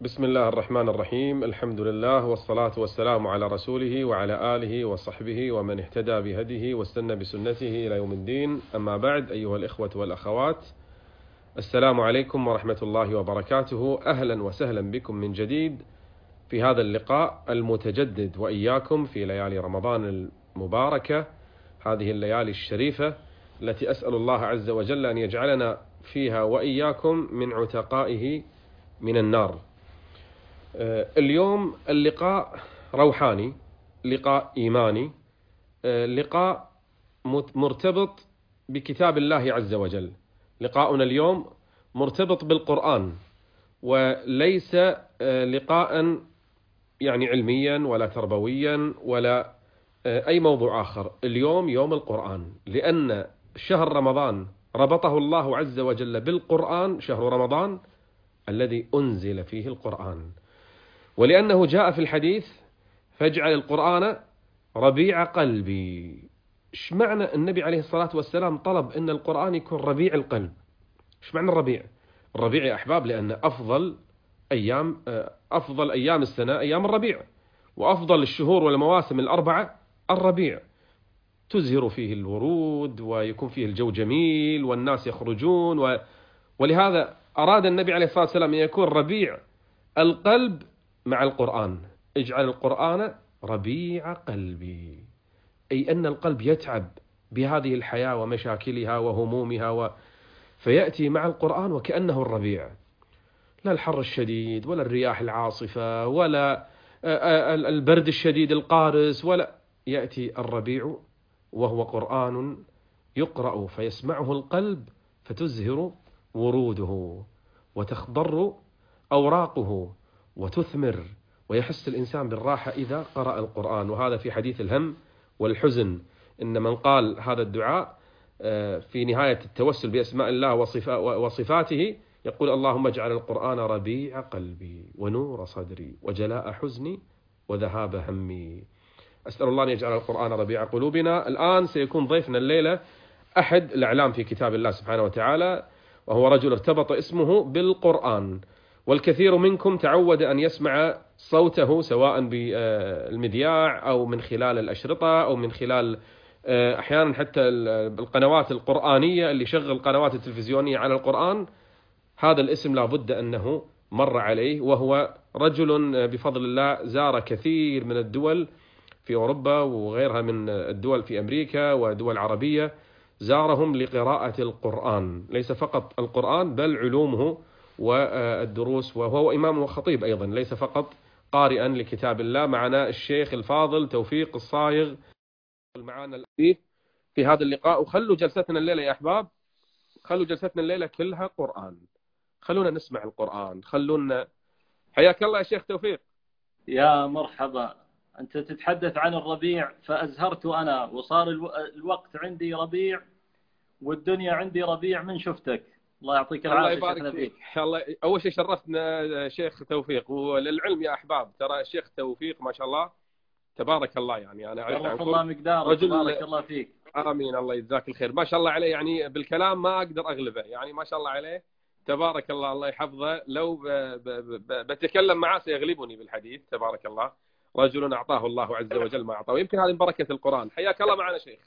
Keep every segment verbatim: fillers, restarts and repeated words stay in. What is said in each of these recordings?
بسم الله الرحمن الرحيم. الحمد لله والصلاة والسلام على رسوله وعلى آله وصحبه ومن اهتدى بهديه واستنى بسنته إلى يوم الدين. أما بعد، أيها الإخوة والأخوات، السلام عليكم ورحمة الله وبركاته. أهلا وسهلا بكم من جديد في هذا اللقاء المتجدد وإياكم في ليالي رمضان المباركة، هذه الليالي الشريفة التي أسأل الله عز وجل أن يجعلنا فيها وإياكم من عتقائه من النار. اليوم اللقاء روحاني، لقاء إيماني، لقاء مرتبط بكتاب الله عز وجل. لقاؤنا اليوم مرتبط بالقرآن، وليس لقاء يعني علميا ولا تربويا ولا أي موضوع آخر. اليوم يوم القرآن، لأن شهر رمضان ربطه الله عز وجل بالقرآن، شهر رمضان الذي أنزل فيه القرآن، ولأنه جاء في الحديث: فاجعل القرآن ربيع قلبي. ايش معنى النبي عليه الصلاة والسلام طلب أن القرآن يكون ربيع القلب؟ ايش معنى الربيع؟ الربيع يا أحباب لأن أفضل أيام أفضل أيام السنة أيام الربيع، وأفضل الشهور والمواسم الأربعة الربيع، تزهر فيه الورود ويكون فيه الجو جميل والناس يخرجون و... ولهذا أراد النبي عليه الصلاة والسلام أن يكون ربيع القلب مع القرآن. اجعل القرآن ربيع قلبي، أي أن القلب يتعب بهذه الحياة ومشاكلها وهمومها و... فيأتي مع القرآن وكأنه الربيع، لا الحر الشديد ولا الرياح العاصفة ولا البرد الشديد القارس، ولا يأتي الربيع وهو قرآن يقرأ فيسمعه القلب فتزهر وروده وتخضر أوراقه وتثمر، ويحس الإنسان بالراحة إذا قرأ القرآن. وهذا في حديث الهم والحزن، إن من قال هذا الدعاء في نهاية التوسل بأسماء الله وصفاته يقول: اللهم اجعل القرآن ربيع قلبي ونور صدري وجلاء حزني وذهاب همي. أسأل الله أن يجعل القرآن ربيع قلوبنا. الآن سيكون ضيفنا الليلة أحد الأعلام في كتاب الله سبحانه وتعالى، وهو رجل ارتبط اسمه بالقرآن، والكثير منكم تعود أن يسمع صوته سواء بالمذياع أو من خلال الأشرطة أو من خلال أحيانا حتى القنوات القرآنية اللي شغل القنوات التلفزيونية على القرآن. هذا الاسم لابد أنه مر عليه، وهو رجل بفضل الله زار كثير من الدول في أوروبا وغيرها من الدول في أمريكا ودول عربية، زارهم لقراءة القرآن، ليس فقط القرآن بل علومه والدروس، وهو إمام وخطيب أيضا، ليس فقط قارئا لكتاب الله. معنا الشيخ الفاضل توفيق الصايغ معنا في هذا اللقاء. وخلوا جلستنا الليلة يا أحباب، خلوا جلستنا الليلة كلها قرآن، خلونا نسمع القرآن، خلونا. حياك الله يا شيخ توفيق. يا مرحبا. أنت تتحدث عن الربيع فأزهرت أنا، وصار الوقت عندي ربيع والدنيا عندي ربيع من شفتك. الله يعطيك العافية. الله يبارك فيك. الله أول شيء شرفتنا شيخ توفيق، وللعلم يا أحباب ترى الشيخ توفيق ما شاء الله تبارك الله، يعني أنا أعرف عنكم الله مقدارك رجل. تبارك الله فيك. آمين. الله يجزاك الخير. ما شاء الله عليه، يعني بالكلام ما أقدر أغلبه، يعني ما شاء الله عليه تبارك الله، الله يحفظه. لو ب... ب... ب... بتكلم معاه سيغلبني بالحديث. تبارك الله، رجل أعطاه الله عز وجل ما أعطاه، ويمكن هذه بركة القرآن. حياك الله معنا شيخ.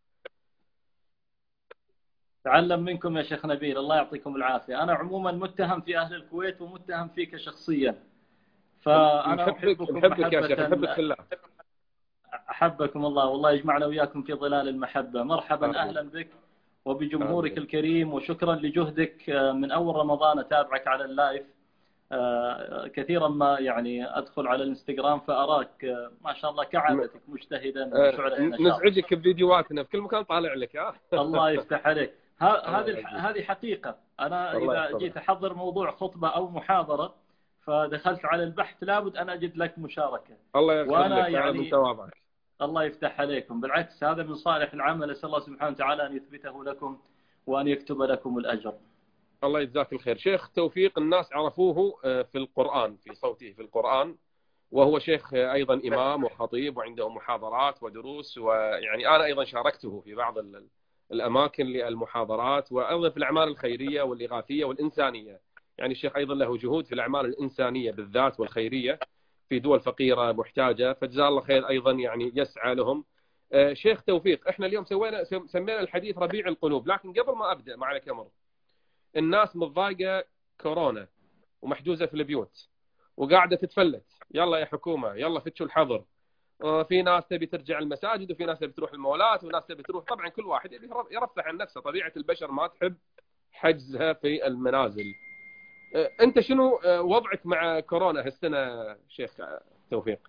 تعلم منكم يا شيخ نبيل، الله يعطيكم العافية. أنا عموما متهم في أهل الكويت ومتهم فيك شخصيا، فأنا أحبكم محبك يا شيخ، محبك في الله. أحبكم الله، والله يجمعنا وياكم في ظلال المحبة. مرحبا آمين. أهلا بك وبجمهورك آمين. الكريم، وشكرا لجهدك من أول رمضان أتابعك على اللايف كثيرا، ما يعني أدخل على الانستغرام فأراك ما شاء الله كعادتك مجتهدا وشعر نزعجك بفيديوهاتنا في كل مكان طالع لك. ها الله يفتح عليك. هذه هذه حقيقة. أنا إذا جيت أحضر موضوع خطبة أو محاضرة فدخلت على البحث لابد أن أجد لك مشاركة. الله يغفر لك يعني ثوابك. الله يفتح عليكم، بالعكس هذا من صالح العمل. أسأل الله سبحانه وتعالى أن يثبته لكم وأن يكتب لكم الأجر. الله يجزاك الخير. شيخ توفيق الناس عرفوه في القرآن، في صوته في القرآن، وهو شيخ أيضا إمام وخطيب وعنده محاضرات ودروس، ويعني أنا أيضا شاركته في بعض الأماكن للمحاضرات وأيضا في الأعمال الخيرية والإغاثية والإنسانية. يعني الشيخ أيضا له جهود في الأعمال الإنسانية بالذات والخيرية في دول فقيرة محتاجة، فجزاه الله خير أيضا يعني يسعى لهم. شيخ توفيق، احنا اليوم سوينا سمينا الحديث ربيع القلوب، لكن قبل ما أبدأ معك أمر، الناس متضايقة كورونا ومحجوزة في البيوت وقاعدة تتفلت، يلا يا حكومة يلا فتشوا الحظر. في ناس تبي ترجع المساجد، وفي ناس تبي تروح المولات، وناس تبي تروح، طبعا كل واحد يبي يرفع عن نفسه، طبيعة البشر ما تحب حجزها في المنازل. انت شنو وضعك مع كورونا هالسنة شيخ توفيق؟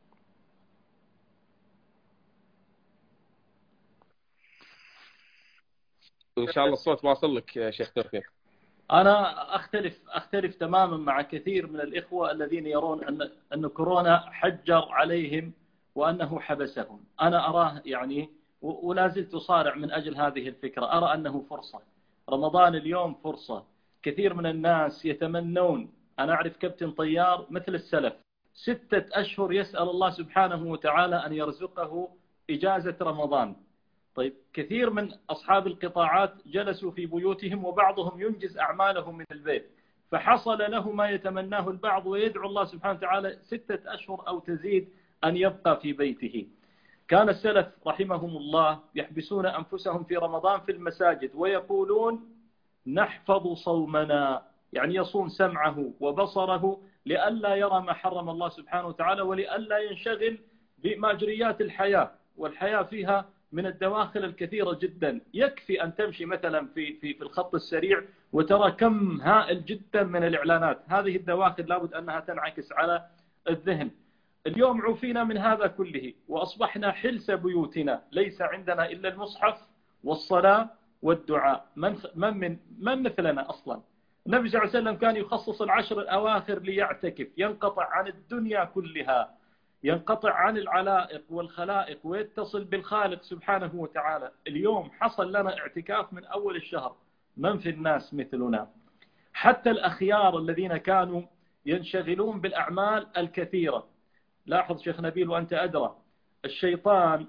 ان شاء الله الصوت واصل لك يا شيخ توفيق. أنا أختلف أختلف تماما مع كثير من الإخوة الذين يرون أن أن كورونا حجر عليهم وأنه حبسهم. أنا أراه يعني ولا زلت أصارع من أجل هذه الفكرة، أرى أنه فرصة. رمضان اليوم فرصة. كثير من الناس يتمنون، أنا أعرف كابتن طيار مثل السلف ستة أشهر يسأل الله سبحانه وتعالى أن يرزقه إجازة رمضان. طيب كثير من أصحاب القطاعات جلسوا في بيوتهم وبعضهم ينجز أعماله من البيت، فحصل له ما يتمناه البعض ويدعو الله سبحانه وتعالى ستة أشهر أو تزيد أن يبقى في بيته. كان السلف رحمهم الله يحبسون أنفسهم في رمضان في المساجد ويقولون نحفظ صومنا، يعني يصوم سمعه وبصره لئلا يرى ما حرم الله سبحانه وتعالى ولئلا ينشغل بمجريات الحياة، والحياة فيها من الدواخل الكثيرة جدا. يكفي أن تمشي مثلا في في في الخط السريع وترى كم هائل جدا من الإعلانات، هذه الدواخل لابد أنها تنعكس على الذهن. اليوم عوفينا من هذا كله وأصبحنا حلس بيوتنا، ليس عندنا إلا المصحف والصلاة والدعاء. من من من من مثلنا أصلا؟ النبي صلى الله عليه وسلم كان يخصص العشر الأواخر ليعتكف، ينقطع عن الدنيا كلها، ينقطع عن العلائق والخلائق ويتصل بالخالق سبحانه وتعالى. اليوم حصل لنا اعتكاف من أول الشهر، من في الناس مثلنا؟ حتى الأخيار الذين كانوا ينشغلون بالأعمال الكثيرة. لاحظ شيخ نبيل وأنت أدرى، الشيطان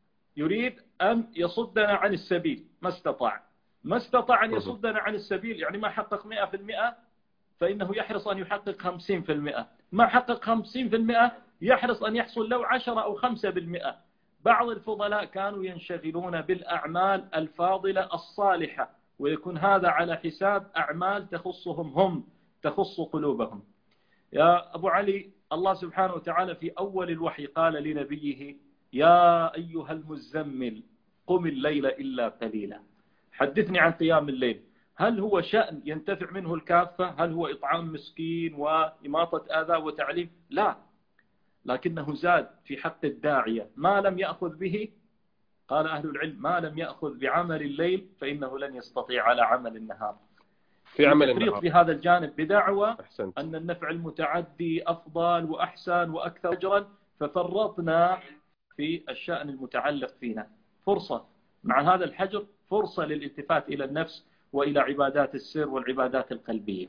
يريد أن يصدنا عن السبيل، ما استطاع ما استطاع أن يصدنا عن السبيل، يعني ما حقق مئة في المئة فإنه يحرص أن يحقق خمسين في المئة، ما حقق خمسين في المئة يحرص أن يحصل له عشرة أو خمسة بالمئة. بعض الفضلاء كانوا ينشغلون بالأعمال الفاضلة الصالحة، ويكون هذا على حساب أعمال تخصهم هم، تخص قلوبهم. يا أبو علي، الله سبحانه وتعالى في أول الوحي قال لنبيه يا أيها المزمل قم الليل إلا قليلا. حدثني عن قيام الليل، هل هو شأن ينتفع منه الكافة؟ هل هو إطعام مسكين وإماطة آذى وتعليم؟ لا، لكنه زاد في حق الداعية. ما لم يأخذ به، قال أهل العلم، ما لم يأخذ بعمل الليل فإنه لن يستطيع على عمل النهار. في عمل التفريط النهار في هذا الجانب بدعوى أحسنت. أن النفع المتعدي أفضل وأحسن وأكثر أجرا، ففرطنا في الشأن المتعلق فينا. فرصة مع هذا الحجر، فرصة للالتفات إلى النفس وإلى عبادات السر والعبادات القلبية.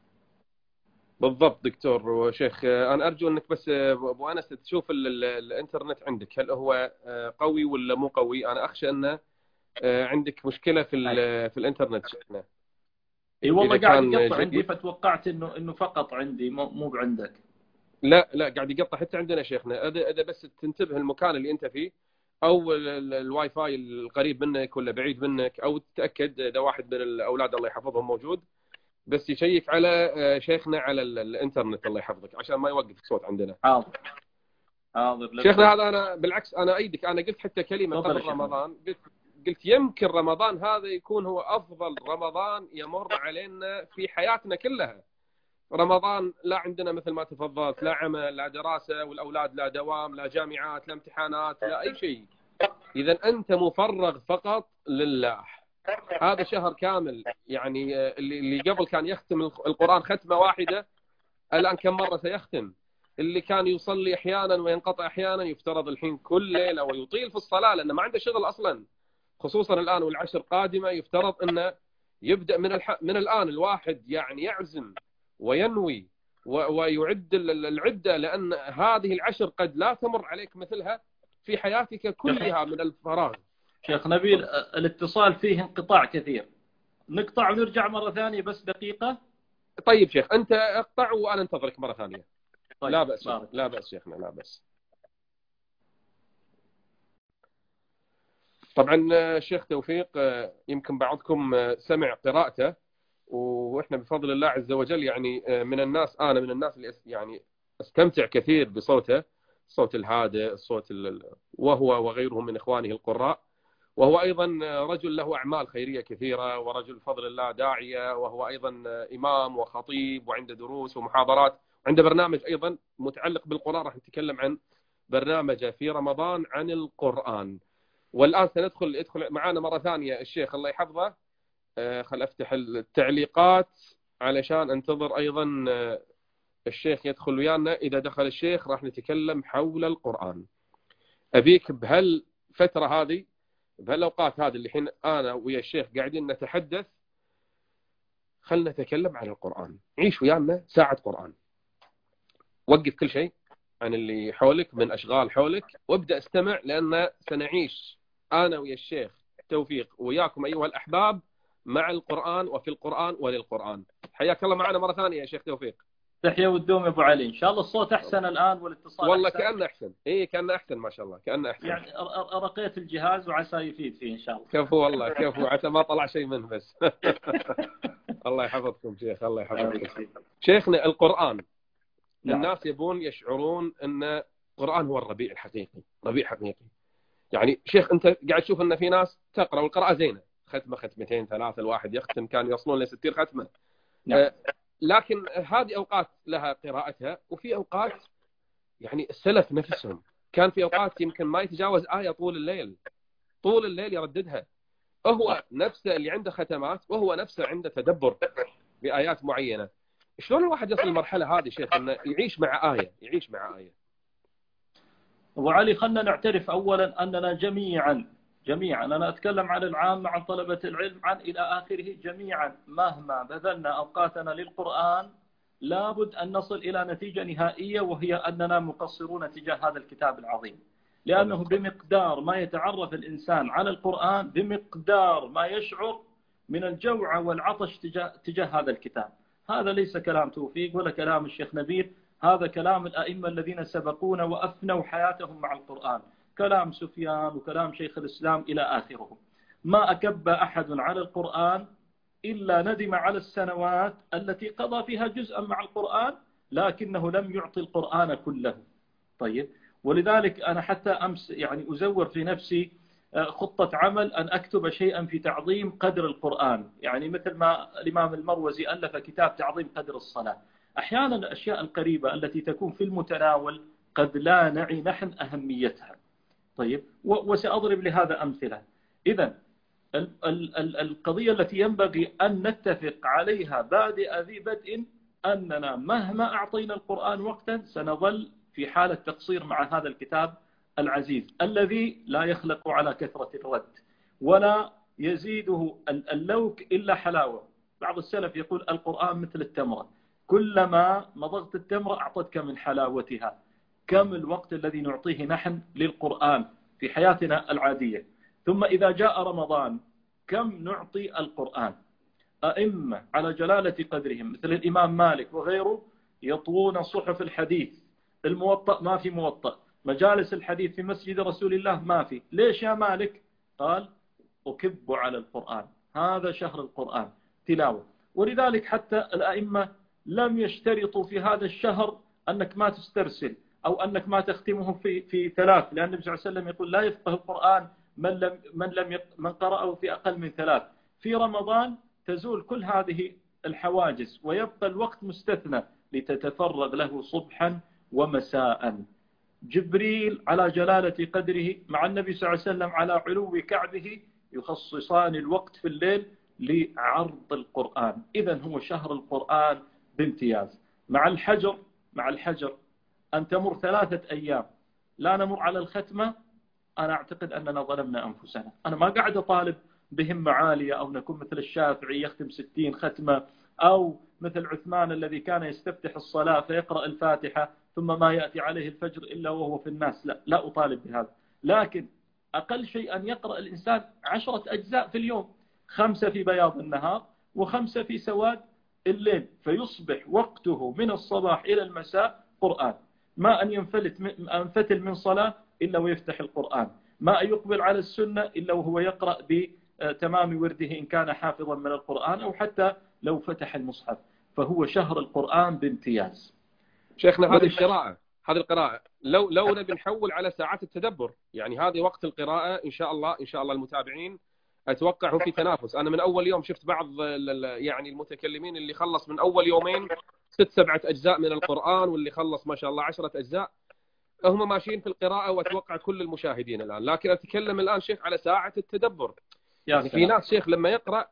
بالضبط دكتور وشيخ، أنا أرجو أنك بس أبو أنس تشوف ال ال الإنترنت عندك هل هو قوي ولا مو قوي. أنا أخشى أن عندك مشكلة في في الإنترنت شيخنا. اي والله قاعد يقطع عندي، فتوقعت انه انه فقط عندي مو عندك. لا لا قاعد يقطع حتى عندنا شيخنا. اذا اذا بس تنتبه المكان اللي انت فيه، او الواي فاي القريب منك ولا بعيد منك، او تتاكد اذا واحد من الاولاد الله يحفظهم موجود، بس يشيك على شيخنا على الانترنت الله يحفظك عشان ما يوقف الصوت عندنا. حاضر حاضر شيخنا. هذا انا بالعكس انا ايدك، انا قلت حتى كلمه قبل رمضان، قلت قلت يمكن رمضان هذا يكون هو افضل رمضان يمر علينا في حياتنا كلها. رمضان لا عندنا مثل ما تفضلت لا عمل لا دراسة، والأولاد لا دوام لا جامعات لا امتحانات لا أي شيء. إذا أنت مفرغ فقط لله. هذا شهر كامل، يعني اللي قبل كان يختم القرآن ختمة واحدة الآن كم مرة سيختم؟ اللي كان يصلي أحيانا وينقطع أحيانا يفترض الحين كل ليلة ويطيل في الصلاة لأنه ما عنده شغل أصلا، خصوصا الآن والعشر قادمة. يفترض أنه يبدأ من الح... من الآن الواحد يعني يعزم وينوي ويعد العدة، لأن هذه العشر قد لا تمر عليك مثلها في حياتك كلها من الفراغ. شيخ نبيل الاتصال فيه انقطاع كثير، نقطع ونرجع مرة ثانية بس دقيقة. طيب شيخ أنت اقطع وأنا انتظرك مرة ثانية. طيب. لا بأس بارك. لا بأس شيخنا، لا بأس. طبعا الشيخ توفيق يمكن بعضكم سمع قراءته، وإحنا بفضل الله عز وجل يعني من الناس، أنا من الناس اللي يعني استمتع كثير بصوته، الصوت الهادئ، الصوت ال... وهو وغيره من إخوانه القراء. وهو أيضا رجل له أعمال خيرية كثيرة، ورجل بفضل الله داعية، وهو أيضا إمام وخطيب، وعنده دروس ومحاضرات، وعنده برنامج أيضا متعلق بالقرآن، راح نتكلم عن برنامجه في رمضان عن القرآن. والآن سندخل ادخل معنا مرة ثانية الشيخ الله يحفظه. آه، خل أفتح التعليقات علشان أنتظر أيضا آه، الشيخ يدخل ويانا. إذا دخل الشيخ راح نتكلم حول القرآن. أبيك بهالفترة هذه، بهالأوقات هذه اللي حين أنا ويا الشيخ قاعدين نتحدث، خلنا نتكلم عن القرآن. عيش ويانا ساعة قرآن، وقف كل شيء عن اللي حولك من أشغال حولك، وابدأ استمع، لأن سنعيش أنا ويا الشيخ توفيق وياكم أيها الأحباب مع القرآن وفي القرآن وللقرآن. حياك الله معنا مرة ثانية يا شيخ توفيق. تحيا والدوم يا أبو علي. إن شاء الله الصوت أحسن الآن والاتصال والله أحسن. كأنه أحسن. إيه كأنه أحسن ما شاء الله، كأنه أحسن. يعني رقيت الجهاز وعسى يفيد فيه إن شاء الله. كفو والله كفو، عسى ما طلع شيء منه بس. الله يحفظكم شيخ، الله يحفظكم. شيخنا القرآن، نعم. الناس يبون يشعرون أن القرآن هو الربيع الحقيقي، ربيع حقيقي. يعني شيخ أنت قاعد تشوف أن في ناس تقرأ والقراءة زينة، ختمة ختمتين ثلاثة، الواحد يختم كان يصلون لستين ختمة. نعم. آه لكن هذه أوقات لها قراءتها، وفي أوقات يعني السلف نفسهم كان في أوقات يمكن ما يتجاوز آية طول الليل، طول الليل يرددها. هو نفسه اللي عنده ختمات، وهو نفسه عنده تدبر بآيات معينة. شلون الواحد يصل للمرحلة هذه شيخ، أنه يعيش مع آية، يعيش مع آية؟ أبو علي خلنا نعترف أولا أننا جميعا جميعا أنا أتكلم عن العامة، عن طلبة العلم، عن إلى آخره، جميعا مهما بذلنا أوقاتنا للقرآن لابد أن نصل إلى نتيجة نهائية، وهي أننا مقصرون تجاه هذا الكتاب العظيم. لأنه بمقدار ما يتعرف الإنسان على القرآن، بمقدار ما يشعر من الجوع والعطش تجاه, تجاه هذا الكتاب. هذا ليس كلام توفيق ولا كلام الشيخ نبيل، هذا كلام الأئمة الذين سبقونا وأفنوا حياتهم مع القرآن، كلام سفيان وكلام شيخ الإسلام إلى آخره. ما أكب أحد على القرآن إلا ندم على السنوات التي قضى فيها جزءا مع القرآن، لكنه لم يعطي القرآن كله. طيب، ولذلك أنا حتى أمس يعني أزور في نفسي خطة عمل أن أكتب شيئا في تعظيم قدر القرآن، يعني مثل ما الإمام المروزي ألف كتاب تعظيم قدر الصلاة. أحيانا الأشياء القريبة التي تكون في المتناول قد لا نعي نحن أهميتها. طيب، وسأضرب لهذا أمثلة. إذن القضية التي ينبغي أن نتفق عليها بادئ ذي بدء، أننا مهما أعطينا القرآن وقتا سنظل في حالة تقصير مع هذا الكتاب العزيز الذي لا يخلق على كثرة الرد ولا يزيده اللوك إلا حلاوة. بعض السلف يقول القرآن مثل التمرة، كلما مضغت التمرة أعطتك من حلاوتها. كم الوقت الذي نعطيه نحن للقرآن في حياتنا العادية؟ ثم إذا جاء رمضان كم نعطي القرآن؟ أئمة على جلالة قدرهم مثل الإمام مالك وغيره يطوون صحف الحديث، الموطأ ما في موطأ، مجالس الحديث في مسجد رسول الله ما في. ليش يا مالك؟ قال أكب على القرآن، هذا شهر القرآن تلاوة. ولذلك حتى الأئمة لم يشترطوا في هذا الشهر أنك ما تسترسل أو أنك ما تختمه في في ثلاث، لأن النبي صلى الله عليه وسلم يقول لا يفقه القرآن من لم من لم من قرأه في أقل من ثلاث. في رمضان تزول كل هذه الحواجز ويبقى الوقت مستثنى لتتفرغ له صبحا ومساء. جبريل على جلالة قدره مع النبي صلى الله عليه وسلم على علو كعبه يخصصان الوقت في الليل لعرض القرآن. إذن هو شهر القرآن بامتياز. مع الحجر مع الحجر أن تمر ثلاثة أيام لا نمر على الختمة، أنا أعتقد أننا ظلمنا أنفسنا. أنا ما قاعد أطالب بهمة عالية أو نكون مثل الشافعي يختم ستين ختمة، أو مثل عثمان الذي كان يستفتح الصلاة فيقرأ الفاتحة ثم ما يأتي عليه الفجر إلا وهو في الناس. لا, لا أطالب بهذا، لكن أقل شيء أن يقرأ الإنسان عشرة أجزاء في اليوم، خمسة في بياض النهار وخمسة في سواد الليل فيصبح وقته من الصباح إلى المساء قرآن، ما أن ينفلت أنفتل من صلاة إلا ويفتح القرآن، ما أن يقبل على السنة إلا وهو يقرأ بتمام ورده إن كان حافظا من القرآن، أو حتى لو فتح المصحف. فهو شهر القرآن بامتياز. شيخنا هذه القراءة هذه القراءة لو لو نبي نحول على ساعات التدبر، يعني هذه وقت القراءة إن شاء الله إن شاء الله المتابعين أتوقع هم في تنافس. أنا من أول يوم شفت بعض يعني المتكلمين اللي خلص من أول يومين ست سبعة أجزاء من القرآن، واللي خلص ما شاء الله عشرة أجزاء. هم ماشيين في القراءة وأتوقع كل المشاهدين الآن، لكن أتكلم الآن شيخ على ساعة التدبر. يعني في ناس شيخ لما يقرأ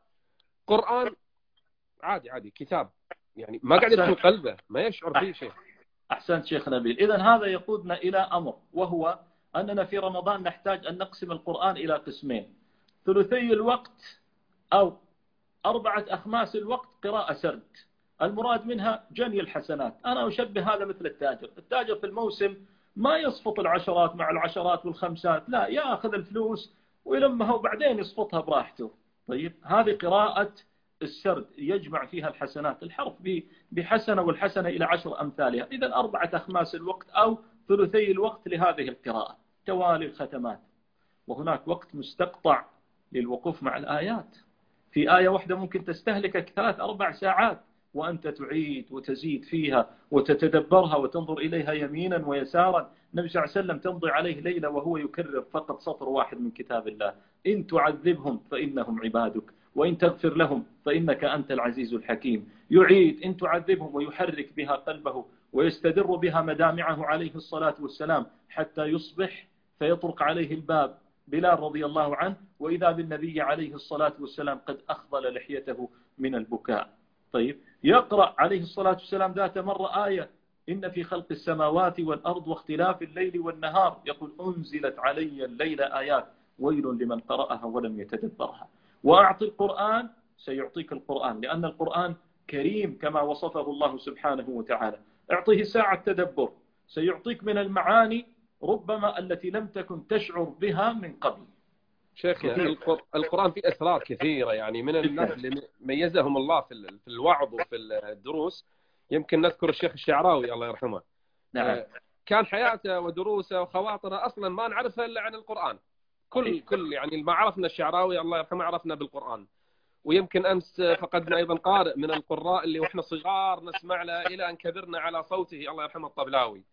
قرآن عادي عادي كتاب، يعني ما قاعد يدخل قلبه، ما يشعر فيه شيخ. أحسنت شيخ نبيل. إذن هذا يقودنا إلى أمر، وهو أننا في رمضان نحتاج أن نقسم القرآن إلى قسمين: ثلثي الوقت أو أربعة أخماس الوقت قراءة سرد، المراد منها جني الحسنات. أنا أشبه هذا مثل التاجر. التاجر في الموسم ما يصفط العشرات مع العشرات والخمسات، لا، يأخذ الفلوس ويلمها وبعدين يصفطها براحته. طيب، هذه قراءة السرد يجمع فيها الحسنات، الحرف بحسنة والحسنة إلى عشر أمثالها. إذا أربعة أخماس الوقت أو ثلثي الوقت لهذه القراءة، توالي الختمات. وهناك وقت مستقطع للوقوف مع الآيات، في آية واحدة ممكن تستهلكك ثلاث أربع ساعات، وأنت تعيد وتزيد فيها وتتدبرها وتنظر إليها يمينا ويسارا. النبي صلى الله عليه وسلم تمضي عليه ليلة وهو يكرر فقط سطر واحد من كتاب الله: إن تعذبهم فإنهم عبادك وإن تغفر لهم فإنك أنت العزيز الحكيم. يعيد إن تعذبهم ويحرك بها قلبه ويستدر بها مدامعه عليه الصلاة والسلام حتى يصبح فيطرق عليه الباب بلال رضي الله عنه، وإذا بالنبي عليه الصلاة والسلام قد أخضل لحيته من البكاء. طيب، يقرأ عليه الصلاة والسلام ذات مرة آية: إن في خلق السماوات والأرض واختلاف الليل والنهار، يقول: أنزلت علي الليل آيات ويل لمن قرأها ولم يتدبرها. وأعطي القرآن سيعطيك القرآن، لأن القرآن كريم كما وصفه الله سبحانه وتعالى. اعطيه ساعة تدبر سيعطيك من المعاني ربما التي لم تكن تشعر بها من قبل. شيخنا القرآن فيه أسرار كثيرة، يعني من الناس اللي ميزهم الله في الوعظ وفي الدروس يمكن نذكر الشيخ الشعراوي الله يرحمه. نعم. كان حياته ودروسه وخواطره أصلا ما نعرفها إلا عن القرآن. كل كل يعني ما عرفنا الشعراوي الله يرحمه عرفنا بالقرآن. ويمكن أمس فقدنا أيضا قارئ من القراء اللي وإحنا صغار نسمع له إلى أن كبرنا على صوته الله يرحمه، الطبلاوي،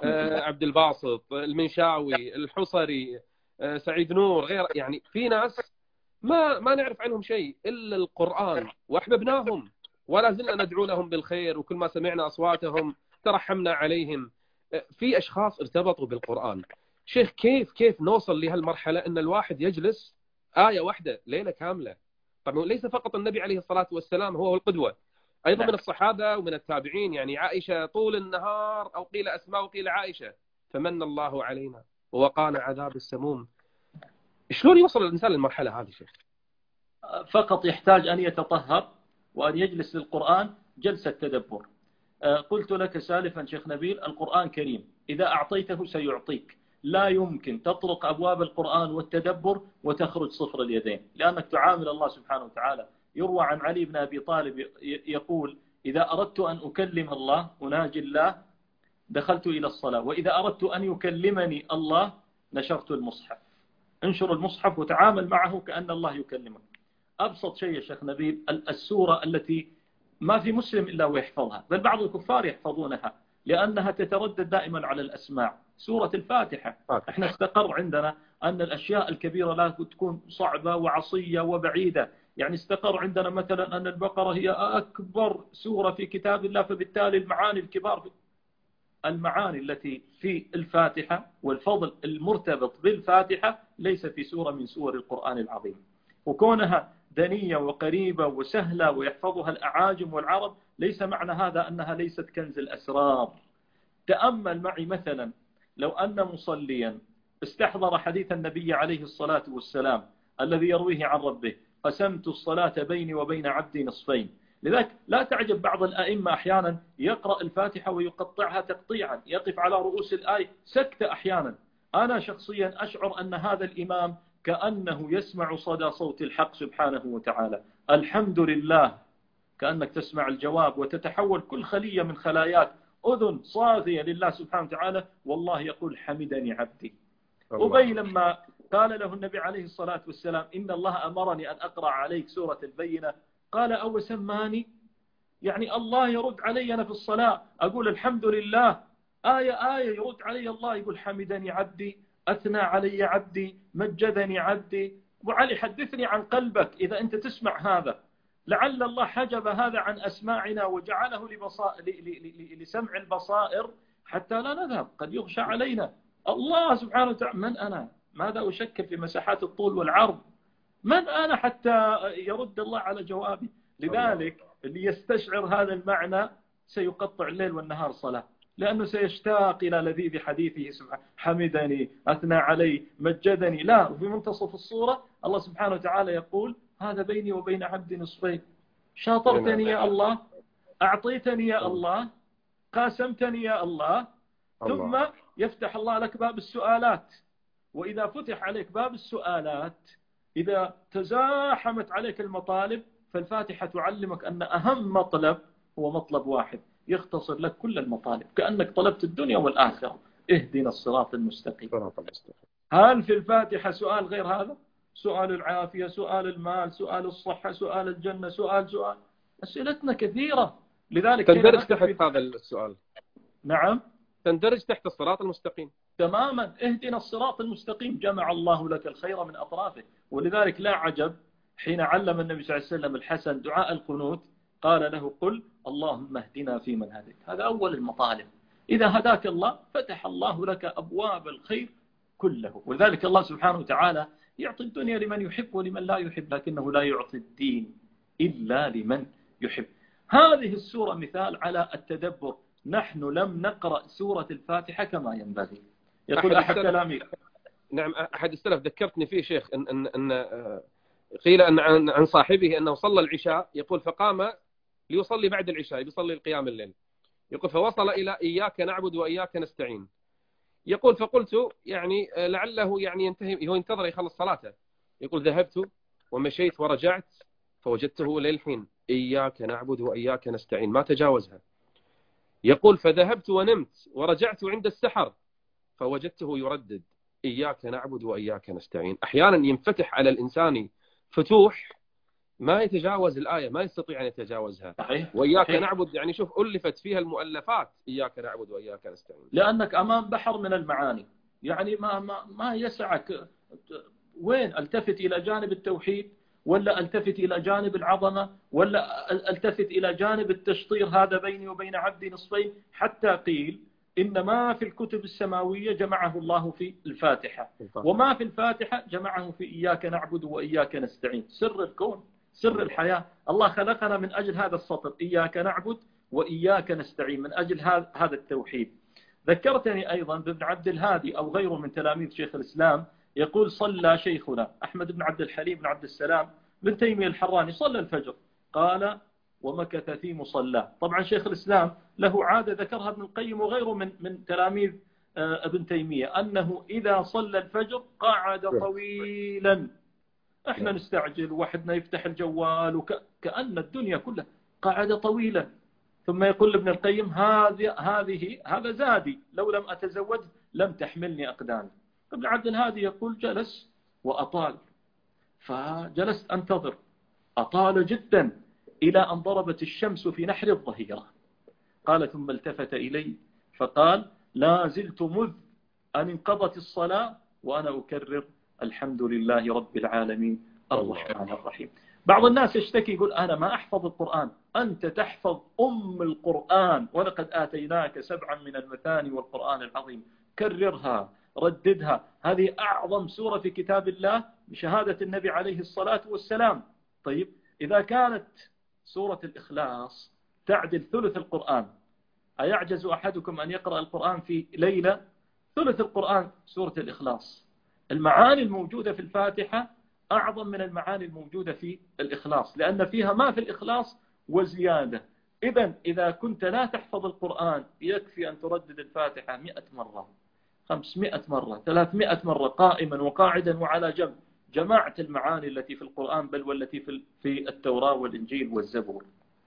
عبد الباسط، المنشاوي، الحصري، سعيد نور، غير. يعني في ناس ما ما نعرف عنهم شيء إلا القرآن، وأحببناهم ولا زلنا ندعو لهم بالخير، وكل ما سمعنا أصواتهم ترحمنا عليهم. في أشخاص ارتبطوا بالقرآن. شيخ كيف كيف نوصل لهالمرحلة أن الواحد يجلس آية واحدة ليلة كاملة؟ طبعا ليس فقط النبي عليه الصلاة والسلام هو القدوة، أيضا من الصحابة ومن التابعين. يعني عائشة طول النهار، أو قيل أسماء وقيل عائشة، فمن الله علينا ووقانا عذاب السموم. شلون يوصل الإنسان للمرحلة هذه شيخ؟ فقط يحتاج أن يتطهر وأن يجلس للقرآن جلسة تدبر. قلت لك سالفا شيخ نبيل، القرآن كريم، إذا أعطيته سيعطيك. لا يمكن تطرق أبواب القرآن والتدبر وتخرج صفر اليدين، لأنك تعامل الله سبحانه وتعالى. يروى عن علي بن أبي طالب يقول: إذا أردت أن أكلم الله أناجي الله دخلت إلى الصلاة، وإذا أردت أن يكلمني الله نشرت المصحف. انشر المصحف وتعامل معه كأن الله يكلمك. أبسط شيء يا شيخ نبيل، السورة التي ما في مسلم إلا ويحفظها، بل بعض الكفار يحفظونها لأنها تتردد دائما على الأسماع، سورة الفاتحة. احنا استقر عندنا أن الأشياء الكبيرة لا تكون صعبة وعصية وبعيدة. يعني استقر عندنا مثلا أن البقرة هي أكبر سورة في كتاب الله، فبالتالي المعاني الكبار في المعاني التي في الفاتحة والفضل المرتبط بالفاتحة ليس في سورة من سور القرآن العظيم. وكونها دنية وقريبة وسهلة ويحفظها الأعاجم والعرب ليس معنى هذا أنها ليست كنز الأسرار. تأمل معي مثلا لو أن مصليا استحضر حديث النبي عليه الصلاة والسلام الذي يرويه عن ربه: قسمت الصلاة بيني وبين عبدي نصفين. لذلك لا تعجب بعض الأئمة أحيانا يقرأ الفاتحة ويقطعها تقطيعا، يقف على رؤوس الآية سكتة أحيانا. أنا شخصيا أشعر أن هذا الإمام كأنه يسمع صدى صوت الحق سبحانه وتعالى. الحمد لله كأنك تسمع الجواب وتتحول كل خلية من خلاياك أذن صاغية لله سبحانه وتعالى، والله يقول حمدني عبدي. أبي لما قال له النبي عليه الصلاة والسلام إن الله أمرني أن أقرأ عليك سورة البينة، قال أو سماني، يعني الله يرد علي أنا في الصلاة أقول الحمد لله، آية آية يرد علي الله يقول حمدني عبدي، أثنى علي عبدي، مجدني عبدي. أبو علي حدثني عن قلبك إذا أنت تسمع هذا، لعل الله حجب هذا عن أسماعنا وجعله لسمع البصائر حتى لا نذهب، قد يغشى علينا. الله سبحانه وتعالى من أنا؟ ماذا أشكل في مساحات الطول والعرض؟ من أنا حتى يرد الله على جوابي؟ لذلك اللي يستشعر هذا المعنى سيقطع الليل والنهار صلاة، لأنه سيشتاق إلى لذيذ حديثه سبحانه، حمدني، أثنى علي، مجدني. لا، وفي منتصف الصورة الله سبحانه وتعالى يقول هذا بيني وبين عبدي نصفين، شاطرتني يا الله، أعطيتني يا الله، قاسمتني يا الله. ثم يفتح الله لك باب السؤالات، وإذا فتح عليك باب السؤالات، إذا تزاحمت عليك المطالب، فالفاتحة تعلمك أن أهم مطلب هو مطلب واحد يختصر لك كل المطالب، كأنك طلبت الدنيا والآخرة، اهدنا الصراط المستقيم. هل في الفاتحة سؤال غير هذا؟ سؤال العافية، سؤال المال، سؤال الصحة، سؤال الجنة، سؤال سؤال أسئلتنا كثيرة. لذلك تندرج تحت هذا السؤال. نعم، تندرج تحت الصراط المستقيم تماما. اهدنا الصراط المستقيم، جمع الله لك الخير من أطرافه. ولذلك لا عجب حين علم النبي صلى الله عليه وسلم الحسن دعاء القنوت قال له قل اللهم اهدنا فيمن هديت. هذا أول المطالب. إذا هداك الله فتح الله لك أبواب الخير كله. ولذلك الله سبحانه وتعالى يعطي الدنيا لمن يحب ولمن لا يحب، لكنه لا يعطي الدين إلا لمن يحب. هذه السورة مثال على التدبر. نحن لم نقرأ سورة الفاتحة كما ينبغي. يقول أحد كلامي، نعم، أحد السلف ذكرتني فيه شيخ أن, أن, أن قيل أن عن, عن صاحبه أنه صلى العشاء، يقول فقام ليصلي بعد العشاء، يصلي القيام الليل، يقول فوصل إلى إياك نعبد وإياك نستعين، يقول فقلت يعني لعله يعني ينتهي، هو ينتظر يخلص صلاته، يقول ذهبت ومشيت ورجعت فوجدته للحين إياك نعبد وإياك نستعين ما تجاوزها. يقول فذهبت ونمت ورجعت عند السحر فوجدته يردد إياك نعبد وإياك نستعين. أحيانا ينفتح على الإنسان فتوح ما يتجاوز الآية، ما يستطيع أن يتجاوزها. صحيح. وإياك صحيح. نعبد يعني شوف ألفت فيها المؤلفات، إياك نعبد وإياك نستعين، لأنك أمام بحر من المعاني، يعني ما ما ما يسعك وين التفت إلى جانب التوحيد، ولا التفت إلى جانب العظمة، ولا التفت إلى جانب التشطير، هذا بيني وبين عبدي نصفين. حتى قيل إن ما في الكتب السماوية جمعه الله في الفاتحة، وما في الفاتحة جمعه في إياك نعبد وإياك نستعين. سر الكون، سر الحياة. الله خلقنا من أجل هذا السطر، إياك نعبد وإياك نستعين، من أجل هذا التوحيد. ذكرتني أيضا بابن عبد الهادي أو غيره من تلاميذ شيخ الإسلام، يقول صلى شيخنا أحمد بن عبد الحليم بن عبد السلام بن تيمية الحراني صلى الفجر، قال ومكث في مصلاه. طبعا شيخ الإسلام له عادة ذكرها ابن القيم وغيره من من تلاميذ ابن تيمية، أنه إذا صلى الفجر قعد طويلا. احنا نستعجل، وحدنا يفتح الجوال وكأن الدنيا كلها، قعد طويلا. ثم يقول ابن القيم هذه هذه هذا زادي، لو لم أتزوج لم تحملني أقدامي. ابن عبد الهادي يقول جلس وأطال، فجلست أنتظر، أطال جدا إلى أن ضربت الشمس في نحر الظهيرة. قال ثم التفت إلي فقال لا زلت مذ أن انقضت الصلاة وأنا أكرر الحمد لله رب العالمين الرحمن الرحيم. بعض الناس يشتكي يقول أنا ما أحفظ القرآن. أنت تحفظ أم القرآن، ولقد آتيناك سبعا من المثاني والقرآن العظيم. كررها، رددها. هذه أعظم سورة في كتاب الله بشهادة النبي عليه الصلاة والسلام. طيب إذا كانت سورة الإخلاص تعدل ثلث القرآن، أيعجز أحدكم أن يقرأ القرآن في ليلة؟ ثلث القرآن سورة الإخلاص. المعاني الموجودة في الفاتحة أعظم من المعاني الموجودة في الإخلاص، لأن فيها ما في الإخلاص وزيادة. إذن إذا كنت لا تحفظ القرآن يكفي أن تردد الفاتحة مئة مرة، خمسمائة مرة، ثلاثمائة مرة، قائما وقاعدا وعلى جنب. جماعة المعاني التي في القرآن، بل والتي في في التوراة والإنجيل والزبور.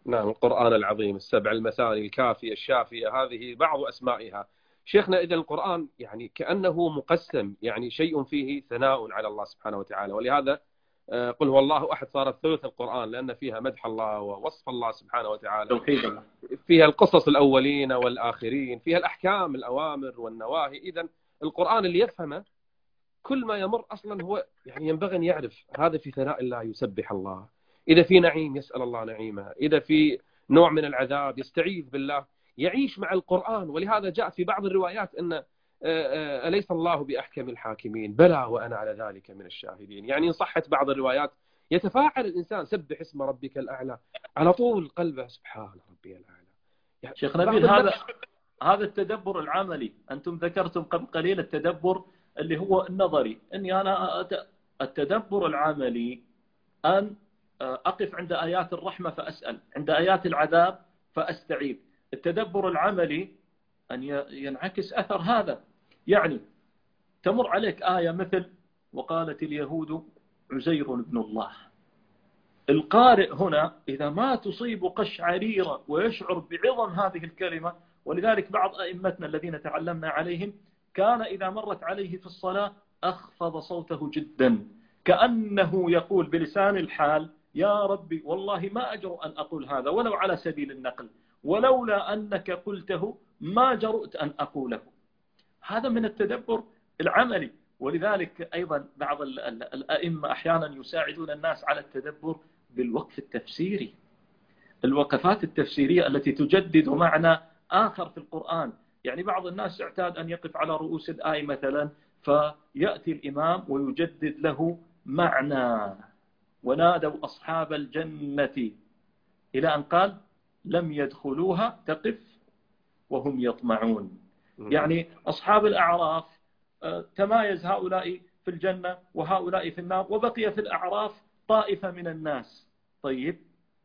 نعم، القرآن العظيم، السبع المثاني، الكافية، الشافية، هذه بعض أسمائها. شيخنا إذا القرآن يعني كأنه مقسم، يعني شيء فيه ثناء على الله سبحانه وتعالى، ولهذا آه، قل هو الله أحد صارت ثلث القرآن، لأن فيها مدح الله ووصف الله سبحانه وتعالى، توحيد الله، فيها القصص الأولين والآخرين، فيها الأحكام، الأوامر والنواهي. إذا القرآن اللي يفهمه كل ما يمر أصلا هو يعني ينبغي أن يعرف هذا في ثناء الله، يسبح الله، إذا في نعيم يسأل الله نعيمه، إذا في نوع من العذاب يستعيذ بالله، يعيش مع القرآن. ولهذا جاء في بعض الروايات أن أليس الله بأحكم الحاكمين؟ بلى وأنا على ذلك من الشاهدين. يعني إن صحت بعض الروايات يتفاعل الإنسان، سبح اسم ربك الأعلى، على طول قلبه سبحان ربي الأعلى. يعني شيخ نبيل، هذا هذا التدبر العملي. أنتم ذكرتم قبل قليل التدبر اللي هو النظري، أني أنا التدبر العملي أن أقف عند آيات الرحمة فأسأل، عند آيات العذاب فأستعيذ. التدبر العملي أن ينعكس أثر هذا. يعني تمر عليك آية مثل وقالت اليهود عزير ابن الله، القارئ هنا إذا ما تصيب قشعريرة ويشعر بعظم هذه الكلمة، ولذلك بعض أئمتنا الذين تعلمنا عليهم كان إذا مرت عليه في الصلاة أخفض صوته جدا، كأنه يقول بلسان الحال يا ربي والله ما أجرؤ أن أقول هذا ولو على سبيل النقل، ولولا أنك قلته ما جرؤت أن أقوله. هذا من التدبر العملي. ولذلك أيضا بعض الأئمة أحيانا يساعدون الناس على التدبر بالوقف التفسيري، الوقفات التفسيرية التي تجدد معنى آخر في القرآن. يعني بعض الناس اعتاد أن يقف على رؤوس الآية مثلا، فيأتي الإمام ويجدد له معنى ونادوا أصحاب الجنة إلى أن قال لم يدخلوها تقف وهم يطمعون. يعني أصحاب الأعراف تمايز هؤلاء في الجنة وهؤلاء في النار، وبقي في الأعراف طائفة من الناس. طيب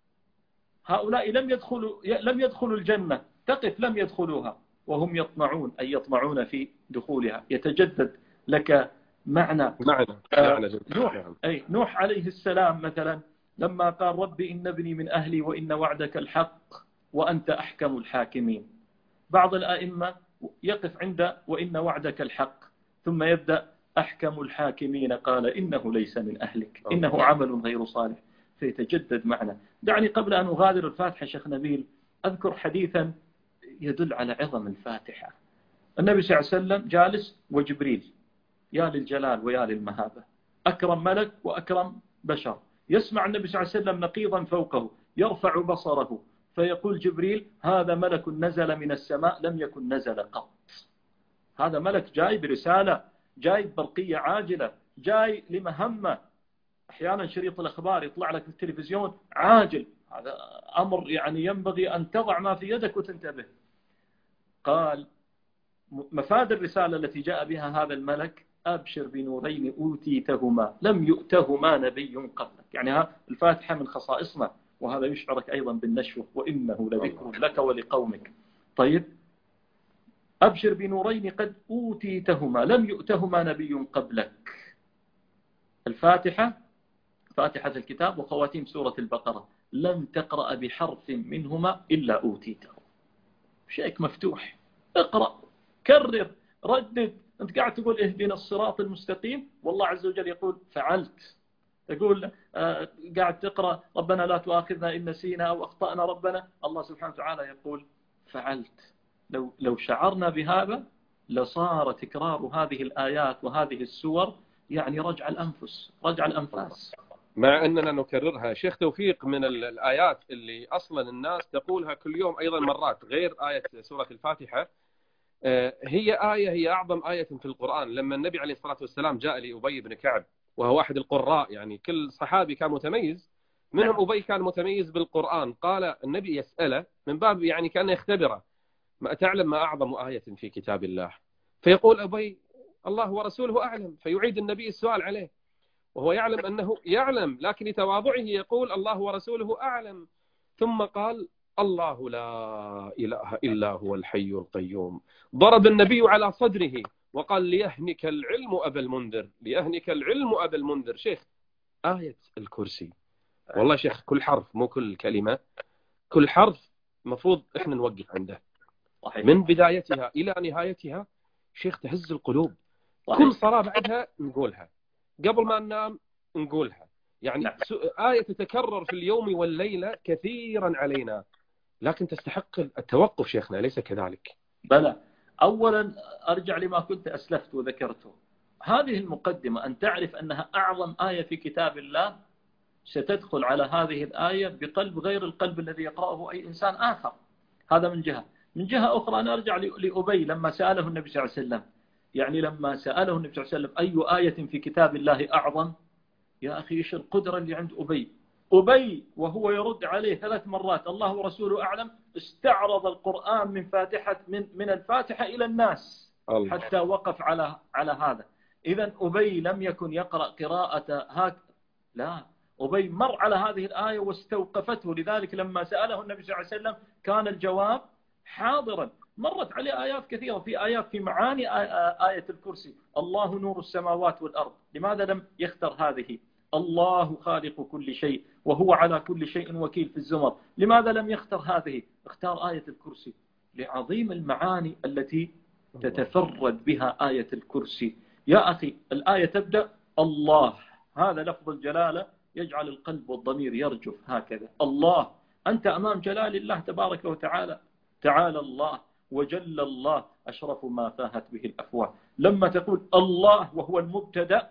هؤلاء لم يدخلوا لم يدخلوا الجنة، تقف لم يدخلوها وهم يطمعون، أي يطمعون في دخولها. يتجدد لك معنى معنى, معنى نوح. أي نوح عليه السلام مثلا لما قال ربي إن ابني من أهلي وإن وعدك الحق وأنت أحكم الحاكمين. بعض الآئمة يقف عند وإن وعدك الحق ثم يبدأ أحكم الحاكمين قال إنه ليس من أهلك إنه عمل غير صالح، فيتجدد معنى. دعني قبل أن أغادر الفاتحة شيخ نبيل أذكر حديثا يدل على عظم الفاتحة. النبي صلى الله عليه وسلم جالس وجبريل، يا للجلال ويا للمهابة، أكرم ملك وأكرم بشر، يسمع النبي صلى الله عليه وسلم نقيضا فوقه، يرفع بصره فيقول جبريل هذا ملك نزل من السماء لم يكن نزل قط. هذا ملك جاي برسالة، جاي برقية عاجلة، جاي لمهمة. أحيانا شريط الأخبار يطلع لك في التلفزيون عاجل، هذا أمر يعني ينبغي أن تضع ما في يدك وتنتبه. قال مفاد الرسالة التي جاء بها هذا الملك أبشر بنورين أوتيتهما لم يؤتهما نبي قبلك. يعني الفاتحة من خصائصنا، وهذا يشعرك أيضا بالنشوة وإنه لذكر لك ولقومك. طيب أبشر بنورين قد أوتيتهما لم يؤتهما نبي قبلك. الفاتحة فاتحة الكتاب وخواتيم سورة البقرة لم تقرأ بحرف منهما إلا أوتيته. شيك مفتوح، اقرأ كرر ردد. أنت قاعد تقول اهدنا الصراط المستقيم والله عز وجل يقول فعلت. تقول آه قاعد تقرأ ربنا لا تؤاخذنا إن نسينا أو أخطأنا ربنا، الله سبحانه وتعالى يقول فعلت. لو لو شعرنا بهذا لصار تكرار هذه الآيات وهذه السور يعني رجع الأنفس، رجع الأنفاس. مع أننا نكررها شيخ توفيق من الآيات اللي أصلا الناس تقولها كل يوم أيضا مرات غير آية سورة الفاتحة. هي آية هي أعظم آية في القرآن. لما النبي عليه الصلاة والسلام جاء لأبي بن كعب وهو أحد القراء، يعني كل صحابي كان متميز، منهم أبي كان متميز بالقرآن. قال النبي يسأله من باب يعني كأنه يختبره، ما تعلم ما أعظم آية في كتاب الله؟ فيقول أبي الله ورسوله أعلم، فيعيد النبي السؤال عليه وهو يعلم أنه يعلم، لكن لتواضعه يقول الله ورسوله أعلم. ثم قال الله لا إله إلا هو الحي القيوم. ضرب النبي على صدره وقال ليهنك العلم أبا المنذر، ليهنك العلم أبا المنذر. شيخ آية الكرسي والله شيخ كل حرف مو كل كلمة كل حرف مفروض إحنا نوقف عنده صحيح. من بدايتها إلى نهايتها شيخ تهز القلوب. صحيح. كل صلاة بعدها نقولها، قبل ما ننام نقولها، يعني نعم. آية تتكرر في اليوم والليلة كثيرا علينا، لكن تستحق التوقف شيخنا، أليس كذلك؟ بلى. أولا أرجع لما كنت أسلفت وذكرته، هذه المقدمة أن تعرف أنها أعظم آية في كتاب الله، ستدخل على هذه الآية بقلب غير القلب الذي يقرأه أي إنسان آخر. هذا من جهة. من جهة أخرى أنا أرجع لأبي لما سأله النبي صلى الله عليه وسلم، يعني لما سأله النبي صلى الله عليه وسلم أي آية في كتاب الله أعظم، يا أخي إيش القدرة اللي عند أبي. أبي وهو يرد عليه ثلاث مرات الله ورسوله أعلم، استعرض القرآن من فاتحة من من الفاتحة إلى الناس الله. حتى وقف على على هذا. إذا أبي لم يكن يقرأ قراءة هكذا، لا، أبي مر على هذه الآية واستوقفته، لذلك لما سأله النبي صلى الله عليه وسلم كان الجواب حاضرا. مرت عليه آيات كثيرة، في آيات في معاني آية الكرسي، الله نور السماوات والأرض، لماذا لم يختر هذه؟ الله خالق كل شيء وهو على كل شيء وكيل في الزمر، لماذا لم يختر هذه؟ اختار آية الكرسي لعظيم المعاني التي تتفرد بها آية الكرسي. يا أخي الآية تبدأ الله، هذا لفظ الجلالة يجعل القلب والضمير يرجف هكذا. الله، أنت أمام جلال الله تبارك وتعالى، تعالى الله وجل الله أشرف ما فاهت به الأفواه. لما تقول الله وهو المبتدأ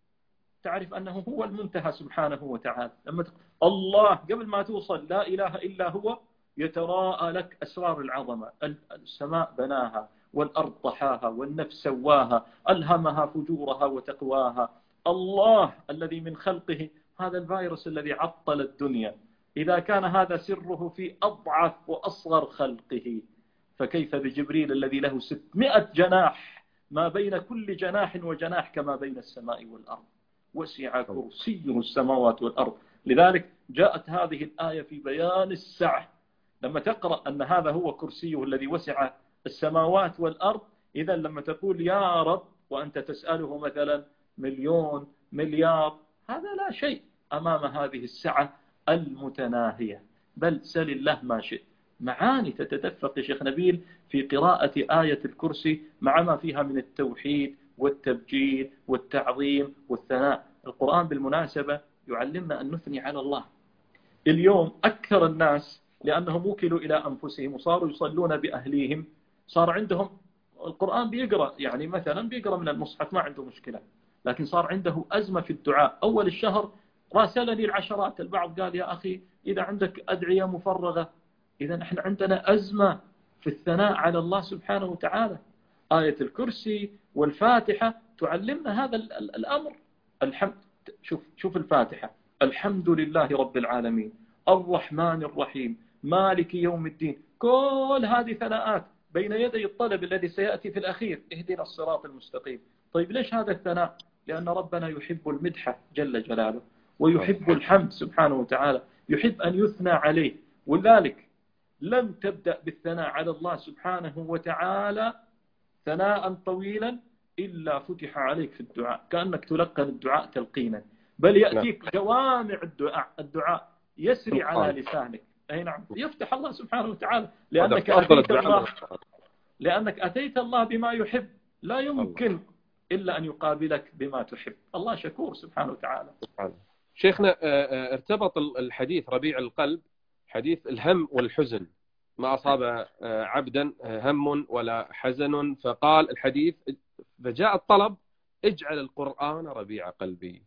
تعرف أنه هو المنتهى سبحانه وتعالى. لما تقول الله قبل ما توصل لا إله إلا هو يتراءى لك أسرار العظمة، السماء بناها والأرض طحاها والنفس سواها ألهمها فجورها وتقواها. الله الذي من خلقه هذا الفيروس الذي عطل الدنيا، إذا كان هذا سره في أضعف وأصغر خلقه، فكيف بجبريل الذي له ستمائة جناح، ما بين كل جناح وجناح كما بين السماء والأرض، وسع كرسيه السماوات والأرض. لذلك جاءت هذه الآية في بيان السعة. لما تقرأ أن هذا هو كرسيه الذي وسع السماوات والأرض، إذا لما تقول يا رب وأنت تسأله مثلا مليون مليار، هذا لا شيء أمام هذه السعة المتناهية. بل سل الله ما شئت. معاني تتدفق يا شيخ نبيل في قراءة آية الكرسي مع ما فيها من التوحيد والتبجيل والتعظيم والثناء. القرآن بالمناسبة يعلمنا أن نثني على الله. اليوم أكثر الناس لأنهم وكلوا إلى أنفسهم وصاروا يصلون بأهليهم، صار عندهم القرآن بيقرأ، يعني مثلا بيقرأ من المصحف ما عنده مشكلة، لكن صار عنده أزمة في الدعاء. أول الشهر راسلني العشرات، البعض قال يا أخي إذا عندك أدعية مفرغة، إذا احنا عندنا أزمة في الثناء على الله سبحانه وتعالى. آية الكرسي والفاتحة تعلمنا هذا الأمر. الحمد، شوف شوف الفاتحة، الحمد لله رب العالمين الرحمن الرحيم مالك يوم الدين، كل هذه ثناءات بين يدي الطلب الذي سيأتي في الأخير، اهدنا الصراط المستقيم. طيب ليش هذا الثناء؟ لأن ربنا يحب المدح جل جلاله ويحب الحمد سبحانه وتعالى، يحب أن يثنى عليه. ولذلك لن تبدأ بالثناء على الله سبحانه وتعالى ثناء طويلا إلا فتح عليك في الدعاء، كأنك تلقن الدعاء تلقينا، بل يأتيك جوامع الدعاء الدعاء يسري على لسانك. أي نعم، يفتح الله سبحانه وتعالى لأنك أتيت الله لأنك أتيت الله بما يحب، لا يمكن إلا أن يقابلك بما تحب. الله شكور سبحانه وتعالى. شيخنا ارتبط الحديث ربيع القلب، حديث الهم والحزن، ما أصاب عبدا هم ولا حزن، فقال الحديث فجاء الطلب اجعل القرآن ربيع قلبي.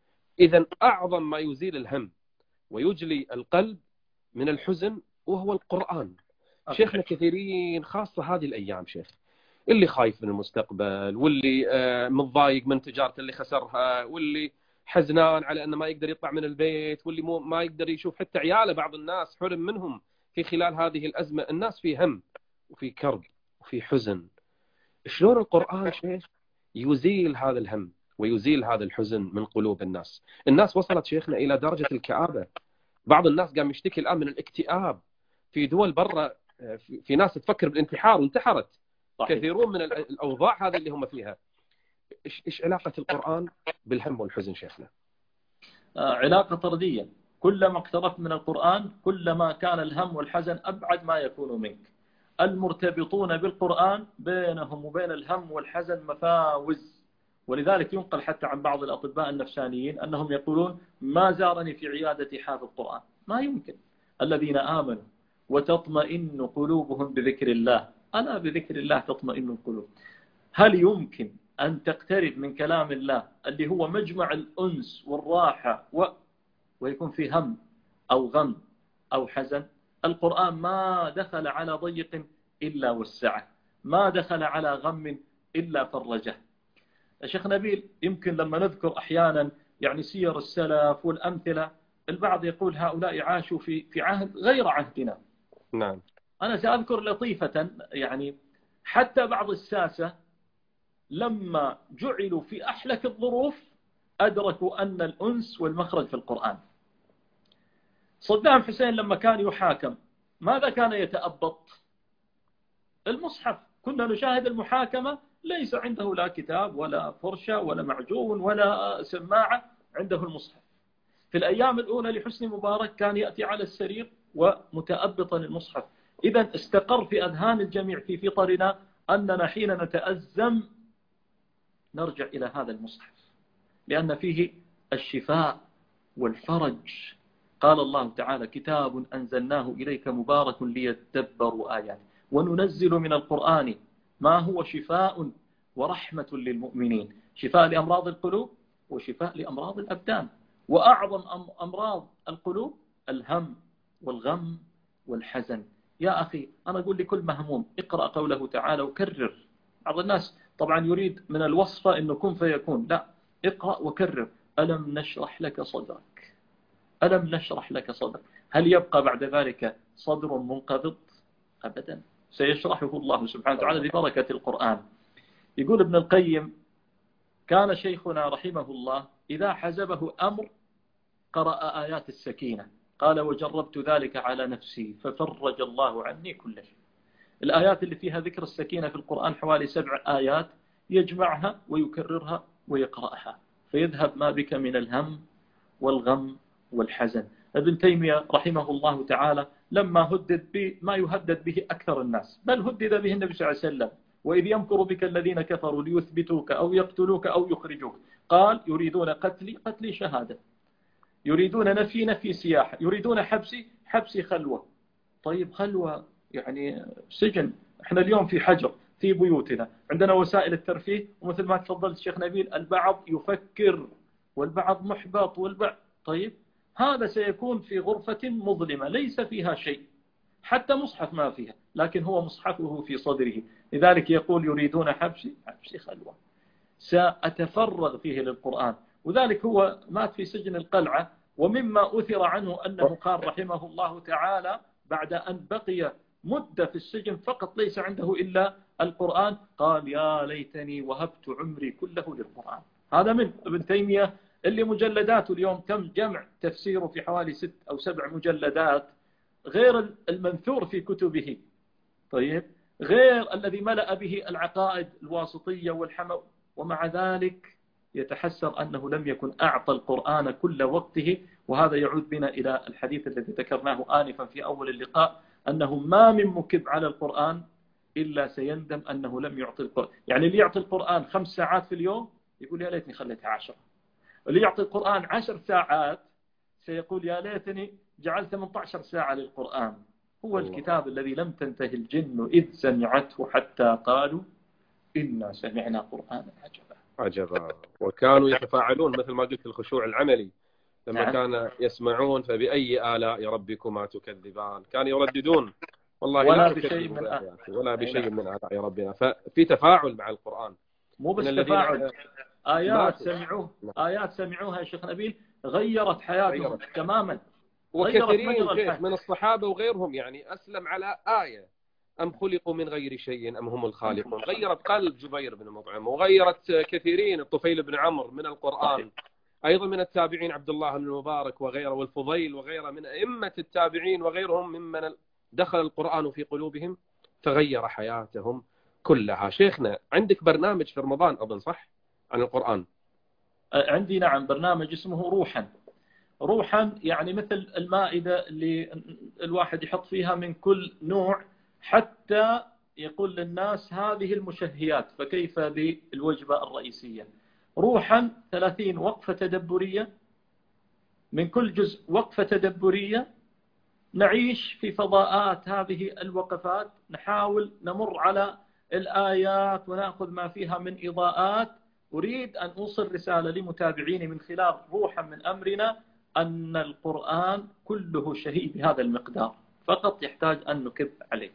إذن أعظم ما يزيل الهم ويجلي القلب من الحزن وهو القرآن. شيخنا كثيرين خاصة هذه الأيام شيخ، اللي خايف من المستقبل، واللي متضايق من تجارته اللي خسرها، واللي حزنان على أنه ما يقدر يطلع من البيت، واللي مو ما يقدر يشوف حتى عياله، بعض الناس حرم منهم في خلال هذه الأزمة. الناس في هم وفي كرب وفي حزن. شلون القرآن شيخ يزيل هذا الهم ويزيل هذا الحزن من قلوب الناس؟ الناس وصلت شيخنا إلى درجة الكآبة. بعض الناس قام يشتكي الآن من الاكتئاب. في دول برا في ناس تفكر بالانتحار وانتحرت. صحيح. كثيرون من الأوضاع هذه اللي هم فيها. إيش إيش علاقة القرآن بالهم والحزن شيخنا؟ آه علاقة طردية. كلما اقتربت من القرآن كلما كان الهم والحزن أبعد ما يكون منك. المرتبطون بالقرآن بينهم وبين الهم والحزن مفاوز. ولذلك ينقل حتى عن بعض الأطباء النفسانيين أنهم يقولون ما زارني في عيادتي حافظ القرآن. ما يمكن. الذين آمنوا وتطمئن قلوبهم بذكر الله، ألا بذكر الله تطمئن القلوب. هل يمكن أن تقترب من كلام الله اللي هو مجمع الأنس والراحة و... ويكون في هم أو غم أو حزن؟ القرآن ما دخل على ضيق إلا وسعه، ما دخل على غم إلا فرجه. الشيخ نبيل، يمكن لما نذكر أحيانا يعني سير السلف والأمثلة، البعض يقول هؤلاء عاشوا في في عهد غير عهدنا. نعم. أنا سأذكر لطيفة، يعني حتى بعض الساسة لما جعلوا في أحلك الظروف أدركوا أن الأنس والمخرج في القرآن. صدام حسين لما كان يحاكم ماذا كان يتأبط؟ المصحف. كنا نشاهد المحاكمة ليس عنده لا كتاب ولا فرشة ولا معجون ولا سماعة، عنده المصحف. في الأيام الأولى لحسني مبارك كان يأتي على السرير ومتأبطا المصحف. إذا استقر في أذهان الجميع في فطرنا أننا حين نتأزم نرجع إلى هذا المصحف، لأن فيه الشفاء والفرج. قال الله تعالى كتاب أنزلناه إليك مبارك ليتدبروا آياته وننزل من القرآن ما هو شفاء ورحمة للمؤمنين. شفاء لأمراض القلوب وشفاء لأمراض الأبدان. وأعظم أمراض القلوب الهم والغم والحزن. يا أخي أنا أقول لكل مهموم اقرأ قوله تعالى وكرر. بعض الناس طبعا يريد من الوصفة أنه كن فيكون، لا، اقرأ وكرر. ألم نشرح لك صدرك، ألم نشرح لك صدرك. هل يبقى بعد ذلك صدر منقبض؟ أبدا، سيشرحه الله سبحانه وتعالى ببركة القرآن. يقول ابن القيم كان شيخنا رحمه الله إذا حزبه أمر قرأ آيات السكينة. قال وجربت ذلك على نفسي ففرج الله عني كل شيء. الآيات اللي فيها ذكر السكينة في القرآن حوالي سبع آيات، يجمعها ويكررها ويقرأها فيذهب ما بك من الهم والغم والحزن. ابن تيمية رحمه الله تعالى لما هدد بما يهدد به أكثر الناس، بل هدد به النبي صلى الله عليه وسلم، وإذ يمكر بك الذين كفروا ليثبتوك أو يقتلوك أو يخرجوك، قال يريدون قتلي قتلي شهادة، يريدون نفي نفي سياحة، يريدون حبسي حبسي خلوة. طيب خلوة يعني سجن. احنا اليوم في حجر في بيوتنا، عندنا وسائل الترفيه، ومثل ما تفضلت الشيخ نبيل البعض يفكر والبعض محبط والبعض. طيب هذا سيكون في غرفة مظلمة ليس فيها شيء، حتى مصحف ما فيها، لكن هو مصحفه في صدره. لذلك يقول يريدون حبسي حبسي خلوة، سأتفرغ فيه للقرآن. وذلك هو مات في سجن القلعة. ومما أثر عنه أنه قال رحمه الله تعالى بعد أن بقي مدة في السجن فقط ليس عنده إلا القرآن، قال يا ليتني وهبت عمري كله للقرآن. هذا من ابن تيمية اللي مجلداته اليوم تم جمع تفسيره في حوالي ست أو سبع مجلدات، غير المنثور في كتبه. طيب غير الذي ملأ به العقائد الواسطية والحمو، ومع ذلك يتحسر أنه لم يكن أعطى القرآن كل وقته. وهذا يعود بنا إلى الحديث الذي ذكرناه آنفا في أول اللقاء، أنه ما من مكب على القرآن إلا سيندم أنه لم يعطي القرآن. يعني اللي يعطي القرآن خمس ساعات في اليوم يقول يا ليتني خليتها عشرة، اللي يعطي القرآن عشر ساعات سيقول يا ليتني جعل ثمانية عشر ساعة للقرآن. هو الكتاب الذي لم تنتهي الجن إذ سمعته حتى قالوا إنا سمعنا قرآنا عجبا عجبا. وكانوا يتفاعلون مثل ما قلت الخشوع العملي لما نعم. كان يسمعون فبأي آلاء ربكما تكذبان، كانوا يرددون والله ولا لا بشيء من آلاء ولا بشيء من آلاء ربنا. ففي تفاعل مع القرآن، مو بس تفاعل، آيات سمعوه آيات سمعوها يا شيخ نبيل غيرت حياتهم غيرت. تماما. وكثيرين من الصحابة وغيرهم يعني أسلم على آية أم خلقوا من غير شيء أم هم الخالقون، غيرت قلب جبير بن مطعم، وغيرت كثيرين، الطفيل بن عمرو من القرآن، أيضا من التابعين عبد الله بن المبارك وغيره، والفضيل وغيره من أئمة التابعين وغيرهم ممن دخل القرآن في قلوبهم فغير حياتهم كلها. شيخنا عندك برنامج في رمضان أظن صح عن القرآن؟ عندي نعم برنامج اسمه روحا. روحا يعني مثل المائدة اللي الواحد يحط فيها من كل نوع، حتى يقول للناس هذه المشهيات، فكيف بالوجبة الرئيسية. روحا ثلاثين وقفة تدبرية، من كل جزء وقفة تدبرية، نعيش في فضاءات هذه الوقفات، نحاول نمر على الآيات ونأخذ ما فيها من إضاءات. أريد أن أوصل رسالة لمتابعيني من خلال روحا من أمرنا أن القرآن كله شهي بهذا المقدار، فقط يحتاج أن نكب عليه.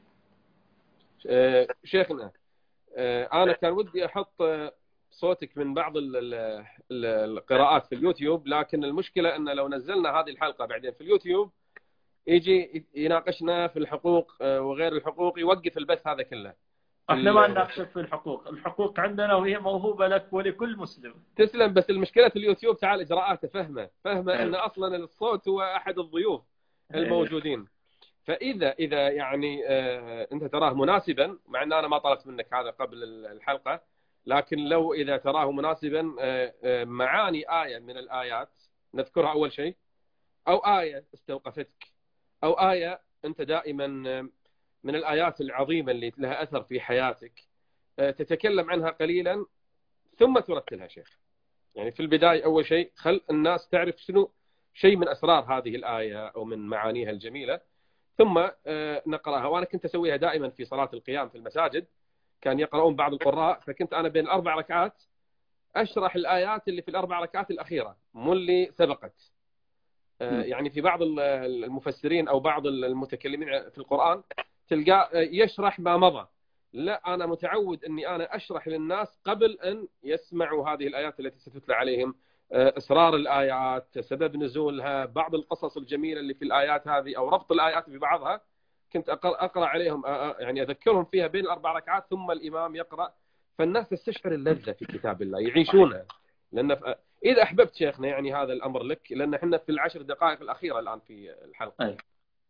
شيخنا، أنا كان ودي أحط صوتك من بعض القراءات في اليوتيوب، لكن المشكلة أن لو نزلنا هذه الحلقة بعدين في اليوتيوب يجي يناقشنا في الحقوق وغير الحقوق، يوقف البث هذا كله. احنا ما نناقشك في الحقوق، الحقوق عندنا وهي موهوبة لك ولكل مسلم. تسلم. بس المشكلة في اليوتيوب تعال إجراءاته فهمه فهمه أن أصلا الصوت هو أحد الضيوف الموجودين. فإذا إذا يعني آه أنت تراه مناسبا، مع أن أنا ما طلبت منك هذا قبل الحلقة، لكن لو إذا تراه مناسبا آه آه معاني آية من الآيات نذكرها أول شيء، أو آية استوقفتك، أو آية أنت دائما من الآيات العظيمة اللي لها أثر في حياتك تتكلم عنها قليلا ثم ترتلها شيخ. يعني في البداية أول شيء خل الناس تعرف شنو شيء من أسرار هذه الآية أو من معانيها الجميلة، ثم نقرأها. وأنا كنت أسويها دائما في صلاة القيام في المساجد، كان يقرؤون بعض القراء، فكنت أنا بين الأربع ركعات أشرح الآيات اللي في الأربع ركعات الأخيرة مو اللي سبقت. يعني في بعض المفسرين أو بعض المتكلمين في القرآن تلقى يشرح ما مضى، لا أنا متعود أني أنا أشرح للناس قبل أن يسمعوا هذه الآيات التي ستتلى عليهم، أسرار الآيات، سبب نزولها، بعض القصص الجميلة اللي في الآيات هذه أو ربط الآيات ببعضها. كنت أقرأ عليهم يعني أذكرهم فيها بين الأربع ركعات ثم الإمام يقرأ، فالناس تستشعر اللذة في كتاب الله، يعيشونها. لأن إذا أحببت شيخنا يعني هذا الأمر لك، لأن احنا في العشر دقائق الأخيرة الآن في الحلقة. أي.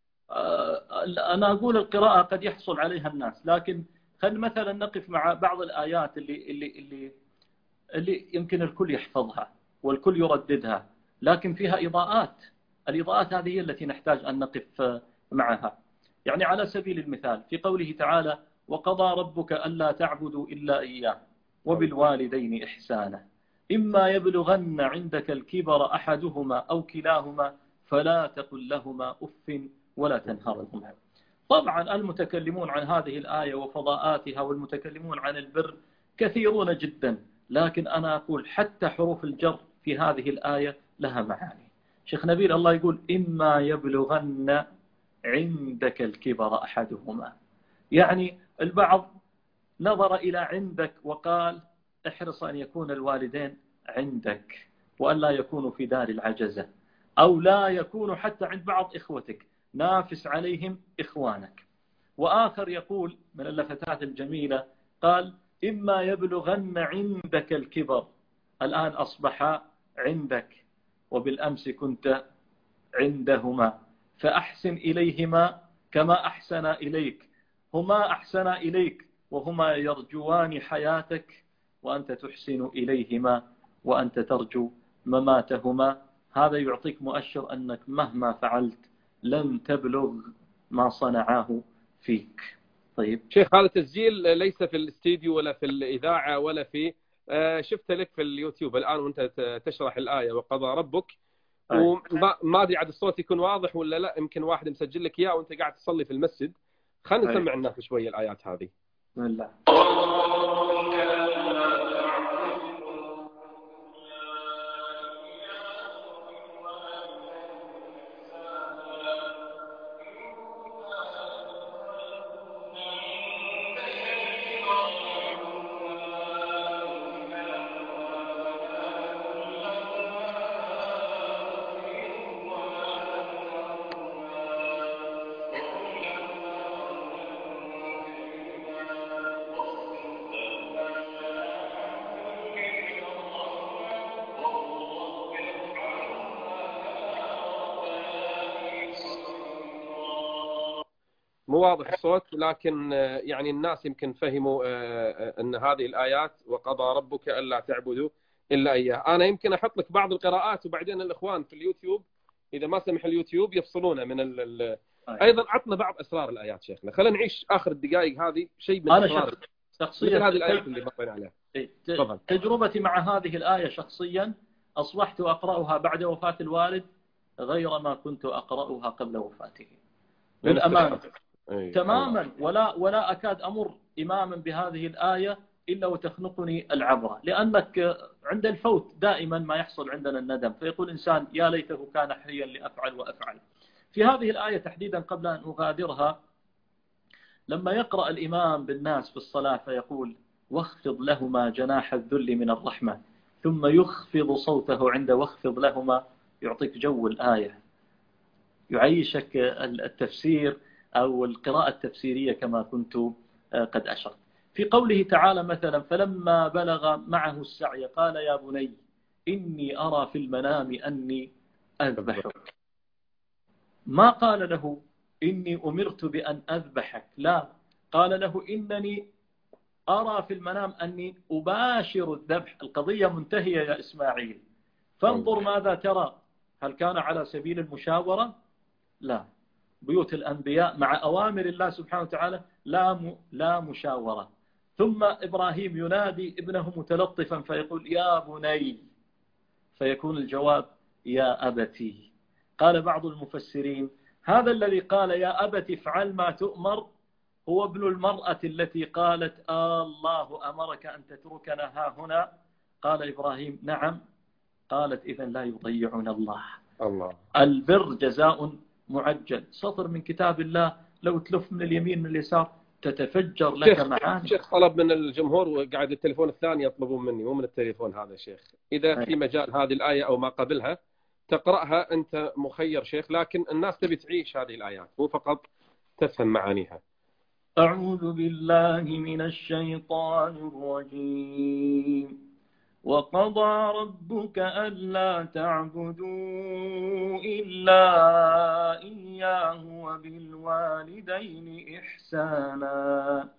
أنا أقول القراءة قد يحصل عليها الناس، لكن خلينا مثلا نقف مع بعض الآيات اللي اللي اللي اللي يمكن الكل يحفظها والكل يرددها، لكن فيها إضاءات. الإضاءات هذه هي التي نحتاج أن نقف معها. يعني على سبيل المثال في قوله تعالى: وقضى ربك ألا تعبدوا إلا إياه وبالوالدين إحسانا إما يبلغن عندك الكبر أحدهما أو كلاهما فلا تقل لهما أف ولا تنهرهما. طبعا المتكلمون عن هذه الآية وفضاءاتها والمتكلمون عن البر كثيرون جدا، لكن أنا أقول حتى حروف الجر في هذه الآية لها معاني. شيخ نبيل الله يقول: إما يبلغن عندك الكبر أحدهما، يعني البعض نظر إلى عندك وقال احرص أن يكون الوالدين عندك وأن لا يكونوا في دار العجزة، أو لا يكونوا حتى عند بعض إخوتك، نافس عليهم إخوانك. وآخر يقول من اللفتات الجميلة قال: إما يبلغن عندك الكبر، الآن أصبح عندك وبالأمس كنت عندهما، فأحسن إليهما كما أحسن إليك، هما أحسن إليك وهما يرجوان حياتك وأنت تحسن إليهما وأنت ترجو مماتهما. هذا يعطيك مؤشر أنك مهما فعلت لن تبلغ ما صنعاه فيك. طيب شيخ، هذا تسجيل ليس في الاستديو ولا في الإذاعة ولا في آه شفت لك في اليوتيوب الآن وأنت تشرح الآية وقضى ربك، وما أدري عاد الصوت يكون واضح ولا لا، يمكن واحد مسجل لك إياه وأنت قاعد تصلي في المسجد. خلينا نسمع الناس شوية الآيات هذه. بسم الله. مو واضح الصوت، لكن يعني الناس يمكن فهموا أن هذه الآيات وقضى ربك ألا تعبدوا إلا إياه. أنا يمكن أحط لك بعض القراءات وبعدين الإخوان في اليوتيوب إذا ما سمح اليوتيوب يفصلونه من ال ال... أيضا عطنا بعض أسرار الآيات شيخنا، خلينا نعيش آخر الدقائق هذه شيء من أنا أسرار شخصيا مثل هذه الآيات اللي مرينا عليها. تفضل. تجربتي مع هذه الآية شخصيا أصبحت أقرأها بعد وفاة الوالد غير ما كنت أقرأها قبل وفاته بالأمانة تماما، ولا ولا أكاد أمر إماما بهذه الآية إلا وتخنقني العبرة، لأنك عند الفوت دائما ما يحصل عندنا الندم، فيقول إنسان يا ليته كان حيا لأفعل وأفعل. في هذه الآية تحديدا قبل أن أغادرها، لما يقرأ الإمام بالناس في الصلاة فيقول واخفض لهما جناح الذل من الرحمة، ثم يخفض صوته عند واخفض لهما، يعطيك جو الآية، يعيشك التفسير أو القراءة التفسيرية كما كنت قد أشرت. في قوله تعالى مثلا فلما بلغ معه السعي قال يا بني إني أرى في المنام أني أذبحك، ما قال له إني أمرت بأن أذبحك، لا، قال له إنني أرى في المنام أني أباشر الذبح. القضية منتهية يا إسماعيل، فانظر ماذا ترى، هل كان على سبيل المشاورة؟ لا، بيوت الأنبياء مع أوامر الله سبحانه وتعالى لا لا مشاورة. ثم إبراهيم ينادي ابنه متلطفا فيقول يا بني، فيكون الجواب يا أبتي. قال بعض المفسرين هذا الذي قال يا أبت افعل ما تؤمر هو ابن المرأة التي قالت آه الله أمرك أن تتركنا ها هنا، قال إبراهيم نعم، قالت إذا لا يضيعنا الله. الله. البر جزاء معجل، سطر من كتاب الله لو تلف من اليمين من اليسار تتفجر لك معاني. شيخ طلب من الجمهور وقاعد التليفون الثاني يطلبون مني، مو من التليفون هذا شيخ، إذا في مجال هذه الآية أو ما قبلها تقرأها أنت مخير شيخ، لكن الناس تبي تعيش هذه الآيات مو فقط تفهم معانيها. أعوذ بالله من الشيطان الرجيم. وقضى ربك ألا تعبدوا إلا إياه وبالوالدين إحسانا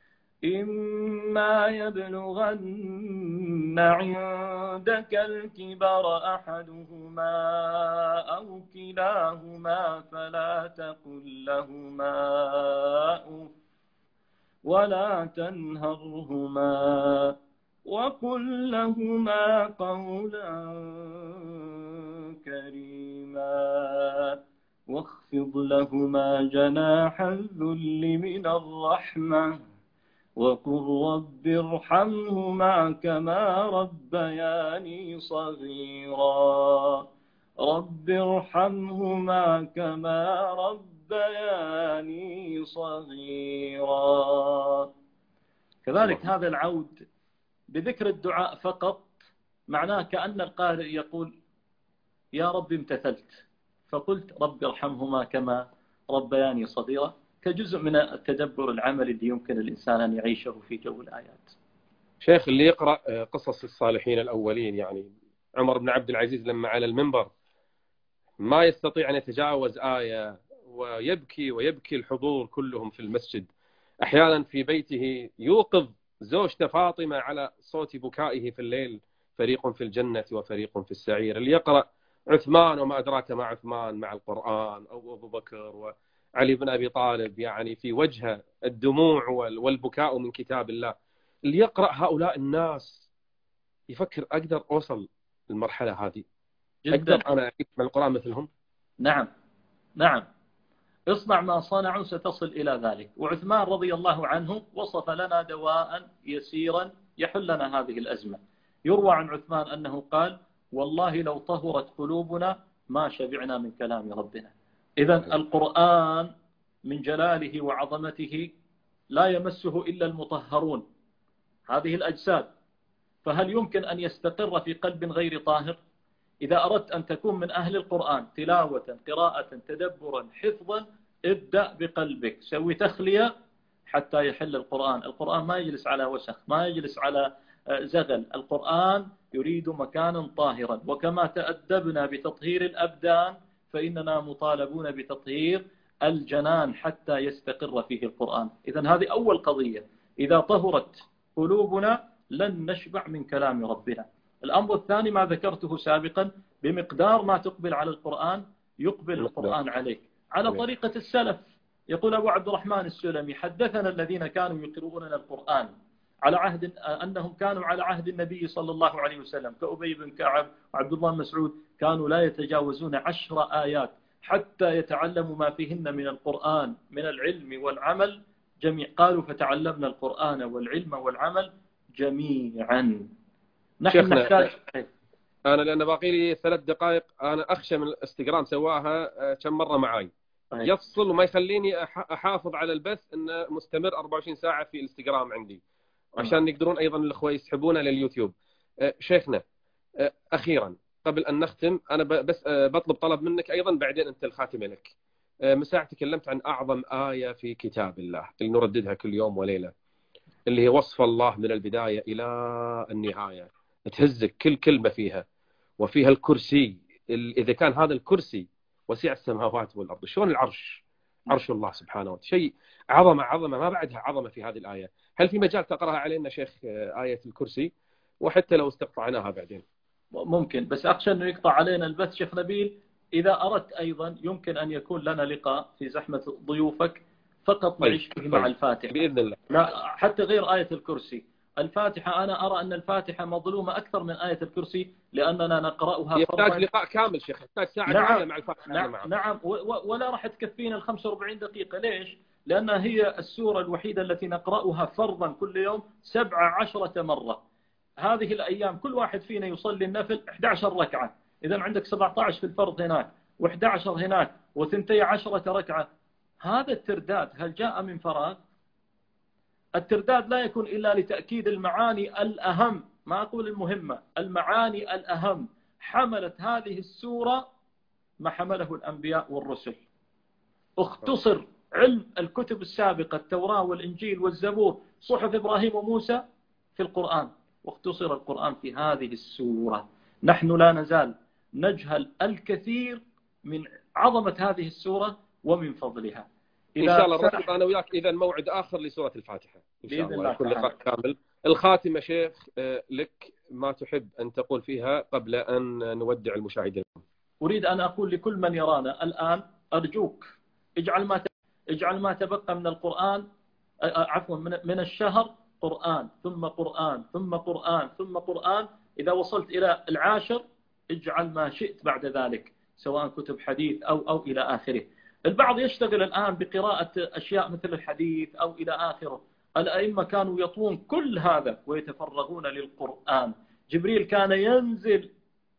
إما يبلغن عندك الكبر أحدهما أو كلاهما فلا تقل لهما أف ولا تنهرهما وقل لهما قولا كريما واخفض لهما جناح الذل من الرحمة وقل رب ارحمهما كما ربياني صغيرا رب ارحمهما كما ربياني صغيرا. كذلك هذا العود بذكر الدعاء فقط معناه كأن القارئ يقول يا رب امتثلت فقلت رب ارحمهما كما ربياني صغيرا، كجزء من التدبر العملي اللي يمكن الإنسان أن يعيشه في جو الآيات. شيخ اللي يقرأ قصص الصالحين الأولين، يعني عمر بن عبد العزيز لما على المنبر ما يستطيع أن يتجاوز آية ويبكي ويبكي الحضور كلهم في المسجد، أحيانا في بيته يوقظ زوجته فاطمة على صوت بكائه في الليل، فريق في الجنة وفريق في السعير. اللي يقرأ عثمان وما أدراك مع عثمان مع القرآن، أو أبو بكر وعلي بن أبي طالب، يعني في وجه الدموع والبكاء من كتاب الله. اللي يقرأ هؤلاء الناس يفكر أقدر أوصل المرحلة هذه جداً. أقدر أنا أعيش مع القرآن مثلهم؟ نعم نعم، اصنع ما صنعوا ستصل إلى ذلك. وعثمان رضي الله عنه وصف لنا دواء يسيرا يحل لنا هذه الأزمة. يروى عن عثمان أنه قال والله لو طهرت قلوبنا ما شبعنا من كلام ربنا. إذن القرآن من جلاله وعظمته لا يمسه إلا المطهرون، هذه الأجساد، فهل يمكن أن يستقر في قلب غير طاهر؟ إذا أردت أن تكون من أهل القرآن تلاوة قراءة تدبرا حفظا، ابدأ بقلبك، سوي تخلية حتى يحل القرآن. القرآن ما يجلس على وسخ، ما يجلس على زغل، القرآن يريد مكانا طاهرا. وكما تأدبنا بتطهير الأبدان فإننا مطالبون بتطهير الجنان حتى يستقر فيه القرآن. إذن هذه أول قضية، إذا طهرت قلوبنا لن نشبع من كلام ربنا. الأمر الثاني ما ذكرته سابقا، بمقدار ما تقبل على القرآن يقبل القرآن عليك على طريقة السلف. يقول أبو عبد الرحمن السلمي: حدثنا الذين كانوا يقرؤوننا القرآن على عهد أنهم كانوا على عهد النبي صلى الله عليه وسلم كأبي بن كعب وعبد الله بن مسعود، كانوا لا يتجاوزون عشر آيات حتى يتعلموا ما فيهن من القرآن من العلم والعمل جميع. قالوا: فتعلمنا القرآن والعلم والعمل جميعا. نحن نحتاج. أنا لأن باقي لي ثلاث دقائق، أنا أخشى من الانستغرام سواها كم مرة معاي يفصل وما يخليني أحافظ على البث إنه مستمر أربعة وعشرين ساعة في الانستغرام عندي، عشان يقدرون أيضا الأخوة يسحبونه لليوتيوب. شيخنا أخيرا قبل أن نختم، أنا بس بطلب طلب منك أيضا، بعدين أنت الخاتمة لك. مساء تكلمت عن أعظم آية في كتاب الله اللي نرددها كل يوم وليلة، اللي هي وصف الله من البداية إلى النهاية، تهزك كل كلمة فيها، وفيها الكرسي. إذا كان هذا الكرسي وسع السماوات والأرض، شلون العرش؟ عرش الله سبحانه وتعالى شيء عظمة عظمة ما بعدها عظمة في هذه الآية. هل في مجال تقرأها علينا شيخ آية الكرسي، وحتى لو استقطعناها بعدين؟ ممكن، بس أخشى أنه يقطع علينا البث شيخ نبيل. إذا أردت أيضا يمكن أن يكون لنا لقاء في زحمة ضيوفك فقط نعيش فيه طيب. مع الفاتحة بإذن الله. لا حتى غير آية الكرسي. الفاتحة أنا أرى أن الفاتحة مظلومة أكثر من آية الكرسي، لأننا نقرأها يحتاج لقاء كامل شيخ، يحتاج ساعة نعم مع الفاتحة. نعم, نعم ولا راح تكفينا ال خمسة وأربعين دقيقة. ليش؟ لأنها هي السورة الوحيدة التي نقرأها فرضا كل يوم سبع عشرة مرة. هذه الأيام كل واحد فينا يصلي النفل إحدى عشرة ركعة، إذا عندك سبعة عشر في الفرض هناك وإحدى عشرة هناك وثنتي عشرة ركعة. هذا الترداد هل جاء من فراغ؟ الترداد لا يكون إلا لتأكيد المعاني الأهم، ما أقول المهمة، المعاني الأهم. حملت هذه السورة ما حمله الأنبياء والرسل. اختصر علم الكتب السابقة التوراة والإنجيل والزبور صحف إبراهيم وموسى في القرآن، واختصر القرآن في هذه السورة. نحن لا نزال نجهل الكثير من عظمة هذه السورة ومن فضلها. إن شاء الله نرتب أنا وياك إذا موعد آخر لسورة الفاتحة إن شاء الله يكون لقاء كامل. الخاتمة شيخ لك ما تحب أن تقول فيها قبل أن نودع المشاهدين؟ أريد أن أقول لكل من يرانا الآن: أرجوك اجعل ما اجعل ما تبقى من القرآن، عفوا من من الشهر قرآن ثم قرآن ثم قرآن ثم قرآن. إذا وصلت إلى العاشر اجعل ما شئت بعد ذلك، سواء كتب حديث أو أو إلى آخره. البعض يشتغل الآن بقراءة أشياء مثل الحديث أو إلى آخره. الأئمة كانوا يطوون كل هذا ويتفرغون للقرآن. جبريل كان ينزل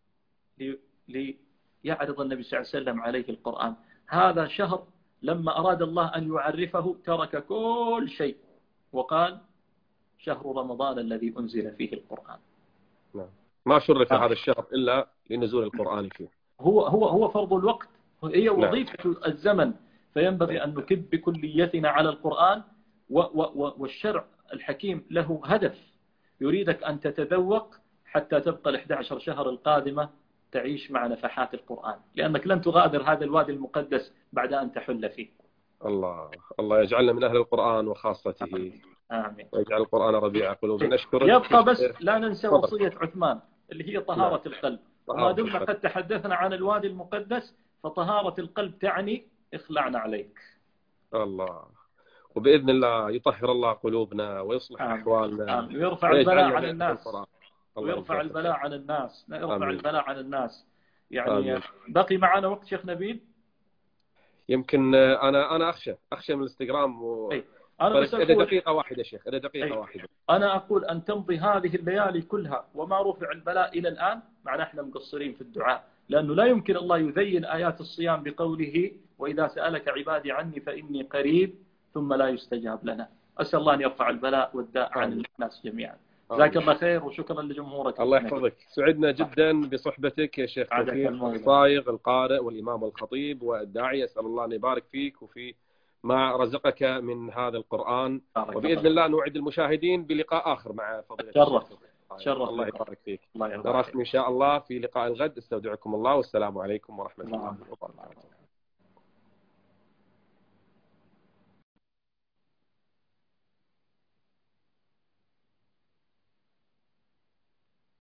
ليعرض النبي صلى الله عليه وسلم عليه القرآن. هذا شهر لما أراد الله أن يعرفه ترك كل شيء وقال: شهر رمضان الذي أنزل فيه القرآن. نعم. ما شرف هذا الشهر إلا لنزول القرآن فيه. هو هو هو فرض الوقت، هي وظيفة نعم. الزمن. فينبغي أن نكب بكليتنا على القرآن، والشرع الحكيم له هدف، يريدك أن تتذوق حتى تبقى الإحدى عشر شهر القادمة تعيش مع نفحات القرآن، لأنك لن تغادر هذا الوادي المقدس بعد أن تحل فيه. الله الله يجعلنا من أهل القرآن وخاصته. آمين. ويجعل القرآن ربيع قلوبنا. نشكرك. يبقى بس لا ننسى وصية عثمان اللي هي طهارة لا. القلب. وما دمنا قد تحدثنا عن الوادي المقدس فطهارة القلب تعني اخلعنا عليك. الله. وبإذن الله يطهر الله قلوبنا ويصلح آمين. أحوالنا آمين. ويرفع البلاء عن الناس ويرفع البلاء عن الناس يرفع آمين. البلاء عن الناس. يعني آمين. بقي معنا وقت شيخ نبيل؟ يمكن أنا أنا أخشى أخشى من الانستغرام و... أنا بس إذا دقيقة واحدة شيخ إذا دقيقة أي. واحدة أنا أقول أن تمضي هذه الليالي كلها وما رفع البلاء إلى الآن، معناه احنا مقصرين في الدعاء، لأنه لا يمكن الله يذين آيات الصيام بقوله: وإذا سألك عبادي عني فإني قريب، ثم لا يستجاب لنا. أسأل الله أن يرفع البلاء والداء عن آمين. الناس جميعا. جزاك الله خير وشكرا لجمهورك. الله يحفظك. سعدنا جدا بصحبتك يا شيخ توفيق الصايغ القارئ والإمام والخطيب والداعية. أسأل الله أن يبارك فيك وفي ما رزقك من هذا القرآن، وبإذن الله نوعد المشاهدين بلقاء آخر مع فضيلة شرف شرف. الله يبارك فيك. الله يبارك. نراكم إن شاء الله في لقاء الغد. استودعكم الله والسلام عليكم ورحمة الله وبركاته.